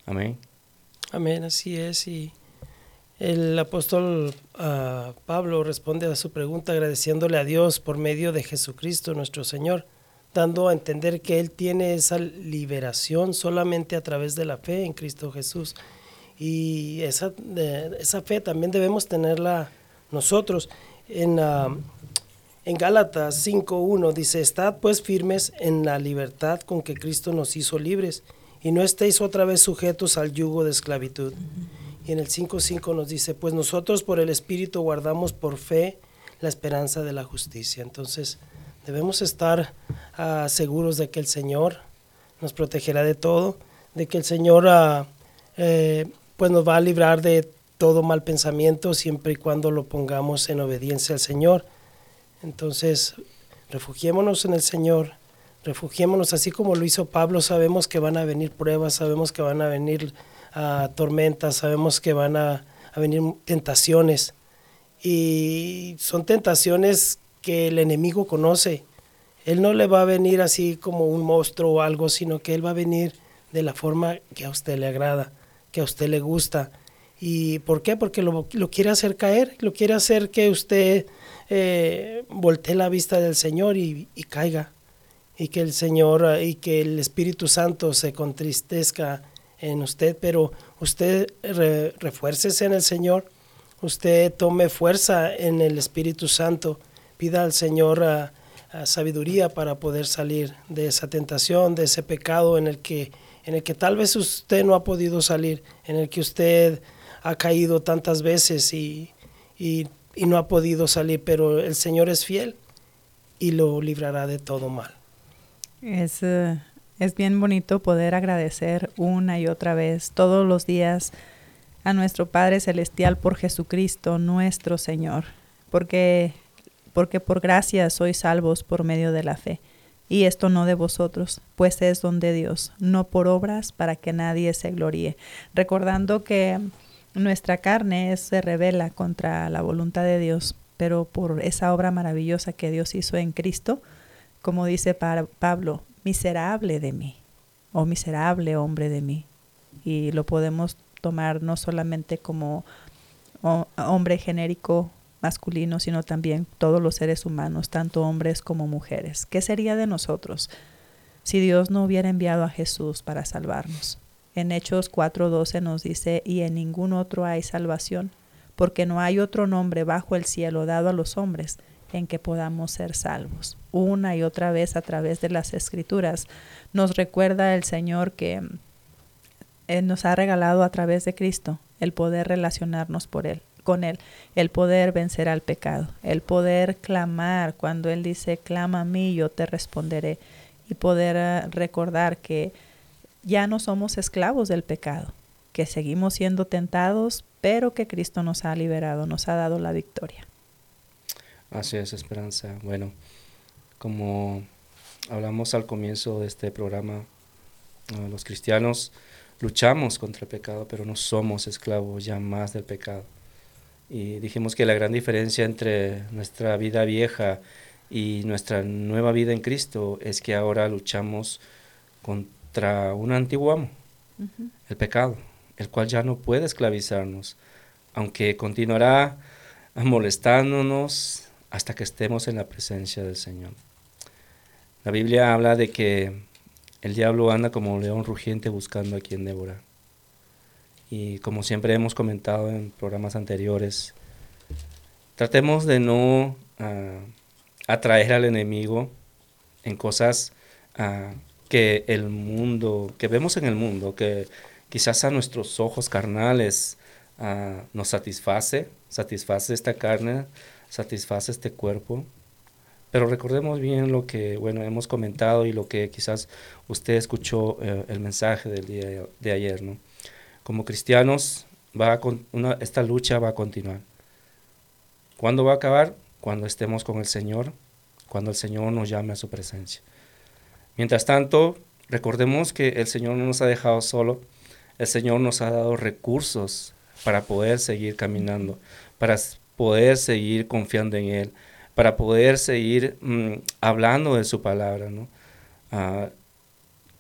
Amén. Amén, así es. Y el apóstol Pablo responde a su pregunta agradeciéndole a Dios por medio de Jesucristo nuestro Señor, dando a entender que Él tiene esa liberación solamente a través de la fe en Cristo Jesús. Y esa fe también debemos tenerla nosotros. En Gálatas 5:1 dice: estad pues firmes en la libertad con que Cristo nos hizo libres, y no estéis otra vez sujetos al yugo de esclavitud. Y en el 5:5 nos dice: pues nosotros por el Espíritu guardamos por fe la esperanza de la justicia. Entonces debemos estar seguros de que el Señor nos protegerá de todo, de que el Señor pues nos va a librar de todo mal pensamiento siempre y cuando lo pongamos en obediencia al Señor. Entonces, refugiémonos en el Señor, refugiémonos así como lo hizo Pablo. Sabemos que van a venir pruebas, sabemos que van a venir tormentas, sabemos que van a venir tentaciones, y son tentaciones que el enemigo conoce. Él no le va a venir así como un monstruo o algo, sino que Él va a venir de la forma que a usted le agrada, que a usted le gusta. ¿Y por qué? Porque lo quiere hacer caer, lo quiere hacer que usted voltee la vista del Señor y caiga, y que el Señor y que el Espíritu Santo se contristezca en usted. Pero usted refuércese en el Señor, usted tome fuerza en el Espíritu Santo, pida al Señor sabiduría para poder salir de esa tentación, de ese pecado en el que tal vez usted no ha podido salir, en el que usted ha caído tantas veces y no ha podido salir, pero el Señor es fiel y lo librará de todo mal. Es bien bonito poder agradecer una y otra vez, todos los días, a nuestro Padre Celestial por Jesucristo, nuestro Señor, porque por gracia sois salvos por medio de la fe. Y esto no de vosotros, pues es don de Dios, no por obras para que nadie se gloríe. Recordando que nuestra carne se rebela contra la voluntad de Dios, pero por esa obra maravillosa que Dios hizo en Cristo, como dice Pablo, miserable de mí, o miserable hombre de mí. Y lo podemos tomar no solamente como hombre genérico masculino, sino también todos los seres humanos, tanto hombres como mujeres. ¿Qué sería de nosotros si Dios no hubiera enviado a Jesús para salvarnos? En Hechos 4:12 nos dice: y en ningún otro hay salvación, porque no hay otro nombre bajo el cielo dado a los hombres en que podamos ser salvos. Una y otra vez a través de las Escrituras nos recuerda el Señor que nos ha regalado a través de Cristo el poder relacionarnos con Él, el poder vencer al pecado, el poder clamar cuando Él dice: clama a mí, yo te responderé, y poder recordar que ya no somos esclavos del pecado, que seguimos siendo tentados, pero que Cristo nos ha liberado, nos ha dado la victoria. Así es, Esperanza. Bueno, como hablamos al comienzo de este programa, los cristianos luchamos contra el pecado, pero no somos esclavos ya más del pecado. Y dijimos que la gran diferencia entre nuestra vida vieja y nuestra nueva vida en Cristo es que ahora luchamos contra un antiguo amo, el pecado, el cual ya no puede esclavizarnos, aunque continuará molestándonos hasta que estemos en la presencia del Señor. La Biblia habla de que el diablo anda como un león rugiente buscando a quien devorar. Y como siempre hemos comentado en programas anteriores, tratemos de no atraer al enemigo en cosas que vemos en el mundo, que quizás a nuestros ojos carnales nos satisface esta carne, satisface este cuerpo. Pero recordemos bien lo que hemos comentado y lo que quizás usted escuchó el mensaje del día de ayer, ¿no? Como cristianos, esta lucha va a continuar. ¿Cuándo va a acabar? Cuando estemos con el Señor, cuando el Señor nos llame a su presencia. Mientras tanto, recordemos que el Señor no nos ha dejado solo. El Señor nos ha dado recursos para poder seguir caminando, para poder seguir confiando en Él, para poder seguir hablando de su palabra, ¿no?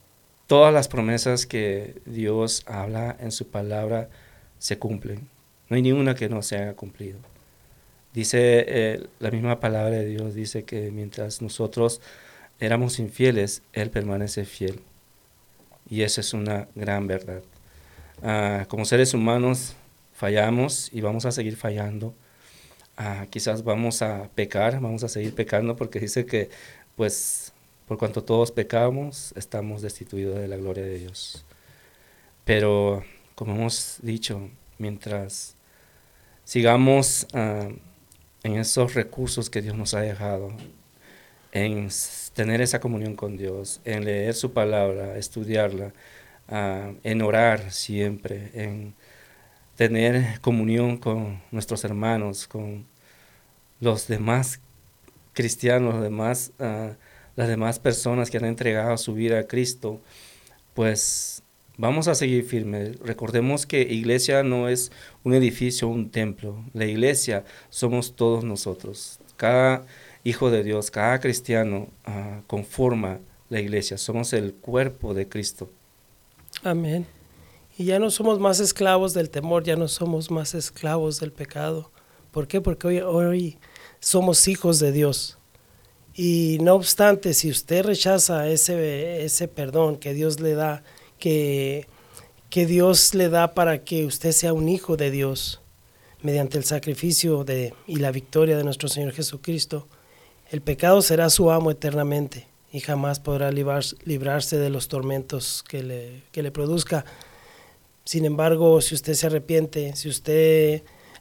todas las promesas que Dios habla en su palabra se cumplen. No hay ninguna que no se haya cumplido. Dice la misma palabra de Dios, dice que mientras nosotros éramos infieles, Él permanece fiel. Y esa es una gran verdad. Como seres humanos fallamos y vamos a seguir fallando. Quizás vamos a pecar, vamos a seguir pecando, porque dice que pues por cuanto todos pecamos, estamos destituidos de la gloria de Dios. Pero como hemos dicho, mientras sigamos en esos recursos que Dios nos ha dejado, en tener esa comunión con Dios, en leer su palabra, estudiarla, en orar siempre, en tener comunión con nuestros hermanos, con los demás cristianos, las demás personas que han entregado su vida a Cristo, pues vamos a seguir firmes. Recordemos que iglesia no es un edificio, un templo. La iglesia somos todos nosotros. Cada hijo de Dios, cada cristiano conforma la iglesia. Somos el cuerpo de Cristo. Amén. Y ya no somos más esclavos del temor, ya no somos más esclavos del pecado. ¿Por qué? Porque hoy somos hijos de Dios. Y no obstante, si usted rechaza ese perdón que Dios le da, que Dios le da para que usted sea un hijo de Dios, mediante el sacrificio y la victoria de nuestro Señor Jesucristo, el pecado será su amo eternamente y jamás podrá librarse de los tormentos que le produzca. Sin embargo, si usted se arrepiente, si usted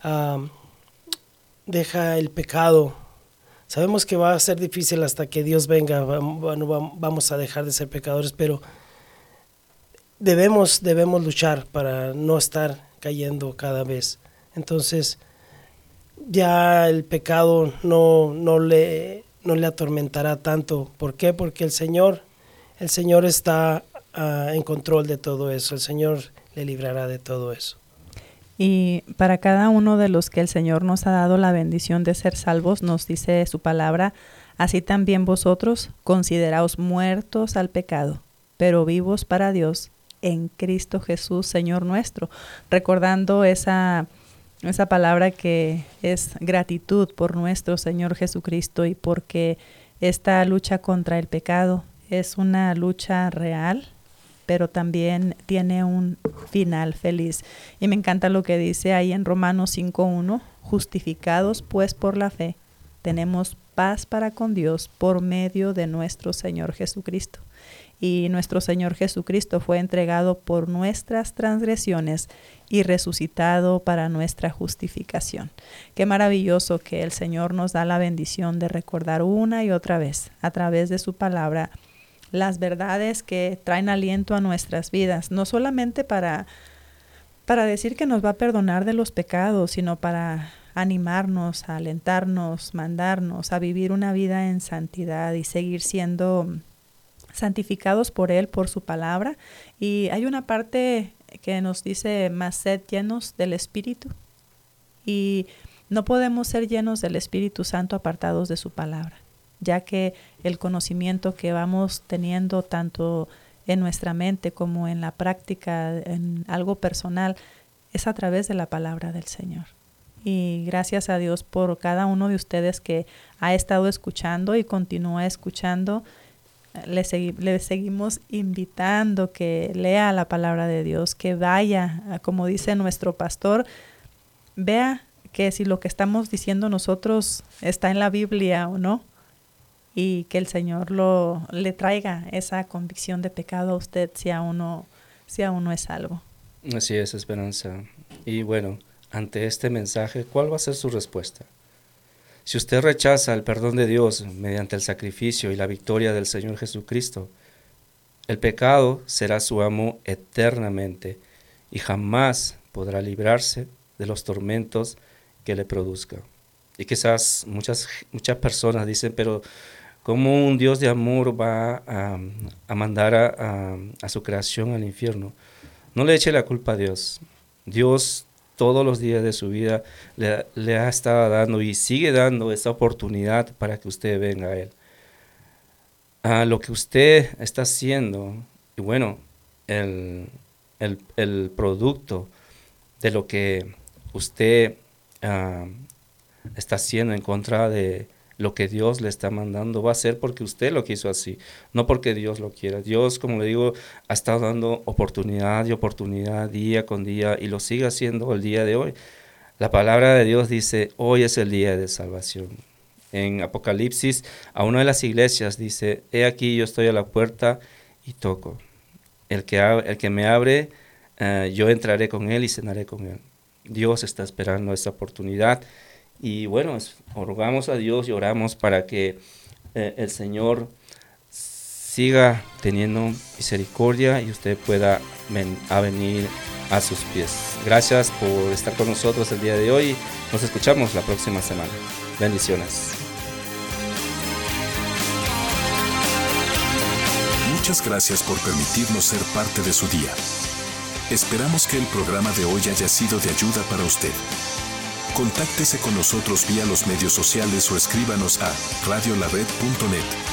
deja el pecado, sabemos que va a ser difícil hasta que Dios venga, vamos a dejar de ser pecadores, pero debemos luchar para no estar cayendo cada vez. Entonces, ya el pecado no le atormentará tanto. ¿Por qué? Porque el Señor está en control de todo eso. El Señor le librará de todo eso. Y para cada uno de los que el Señor nos ha dado la bendición de ser salvos, nos dice su palabra, así también vosotros consideraos muertos al pecado, pero vivos para Dios en Cristo Jesús, Señor nuestro. Recordando esa palabra que es gratitud por nuestro Señor Jesucristo y porque esta lucha contra el pecado es una lucha real, pero también tiene un final feliz. Y me encanta lo que dice ahí en Romanos 5:1, justificados pues por la fe, tenemos paz para con Dios por medio de nuestro Señor Jesucristo. Y nuestro Señor Jesucristo fue entregado por nuestras transgresiones y resucitado para nuestra justificación. Qué maravilloso que el Señor nos da la bendición de recordar una y otra vez, a través de su palabra, las verdades que traen aliento a nuestras vidas, no solamente para decir que nos va a perdonar de los pecados, sino para animarnos, a alentarnos, mandarnos a vivir una vida en santidad y seguir siendo santificados por Él, por su palabra. Y hay una parte que nos dice, más sed llenos del Espíritu. Y no podemos ser llenos del Espíritu Santo apartados de su palabra, ya que el conocimiento que vamos teniendo tanto en nuestra mente como en la práctica, en algo personal, es a través de la palabra del Señor. Y gracias a Dios por cada uno de ustedes que ha estado escuchando y continúa escuchando. Le seguimos invitando que lea la palabra de Dios, que vaya, como dice nuestro pastor, vea que si lo que estamos diciendo nosotros está en la Biblia o no, y que el Señor le traiga esa convicción de pecado a usted si aún no es salvo. Así es, Esperanza. Y bueno, ante este mensaje, ¿cuál va a ser su respuesta? Si usted rechaza el perdón de Dios mediante el sacrificio y la victoria del Señor Jesucristo, el pecado será su amo eternamente y jamás podrá librarse de los tormentos que le produzca. Y quizás muchas personas dicen, pero ¿cómo un Dios de amor va a mandar a su creación al infierno? No le eche la culpa a Dios. Dios todos los días de su vida le ha estado dando y sigue dando esa oportunidad para que usted venga a Él. Lo que usted está haciendo bueno, el producto de lo que usted está haciendo en contra de lo que Dios le está mandando va a ser porque usted lo quiso así, no porque Dios lo quiera. Dios, como le digo, ha estado dando oportunidad y oportunidad día con día y lo sigue haciendo el día de hoy. La palabra de Dios dice, hoy es el día de salvación. En Apocalipsis, a una de las iglesias dice, he aquí yo estoy a la puerta y toco. El que me abre, yo entraré con él y cenaré con él. Dios está esperando esa oportunidad. Y bueno, rogamos a Dios y oramos para que el Señor siga teniendo misericordia y usted pueda venir a sus pies. Gracias por estar con nosotros el día de hoy. Nos escuchamos la próxima semana. Bendiciones. Muchas gracias por permitirnos ser parte de su día. Esperamos que el programa de hoy haya sido de ayuda para usted. Contáctese con nosotros vía los medios sociales o escríbanos a radiolared.net.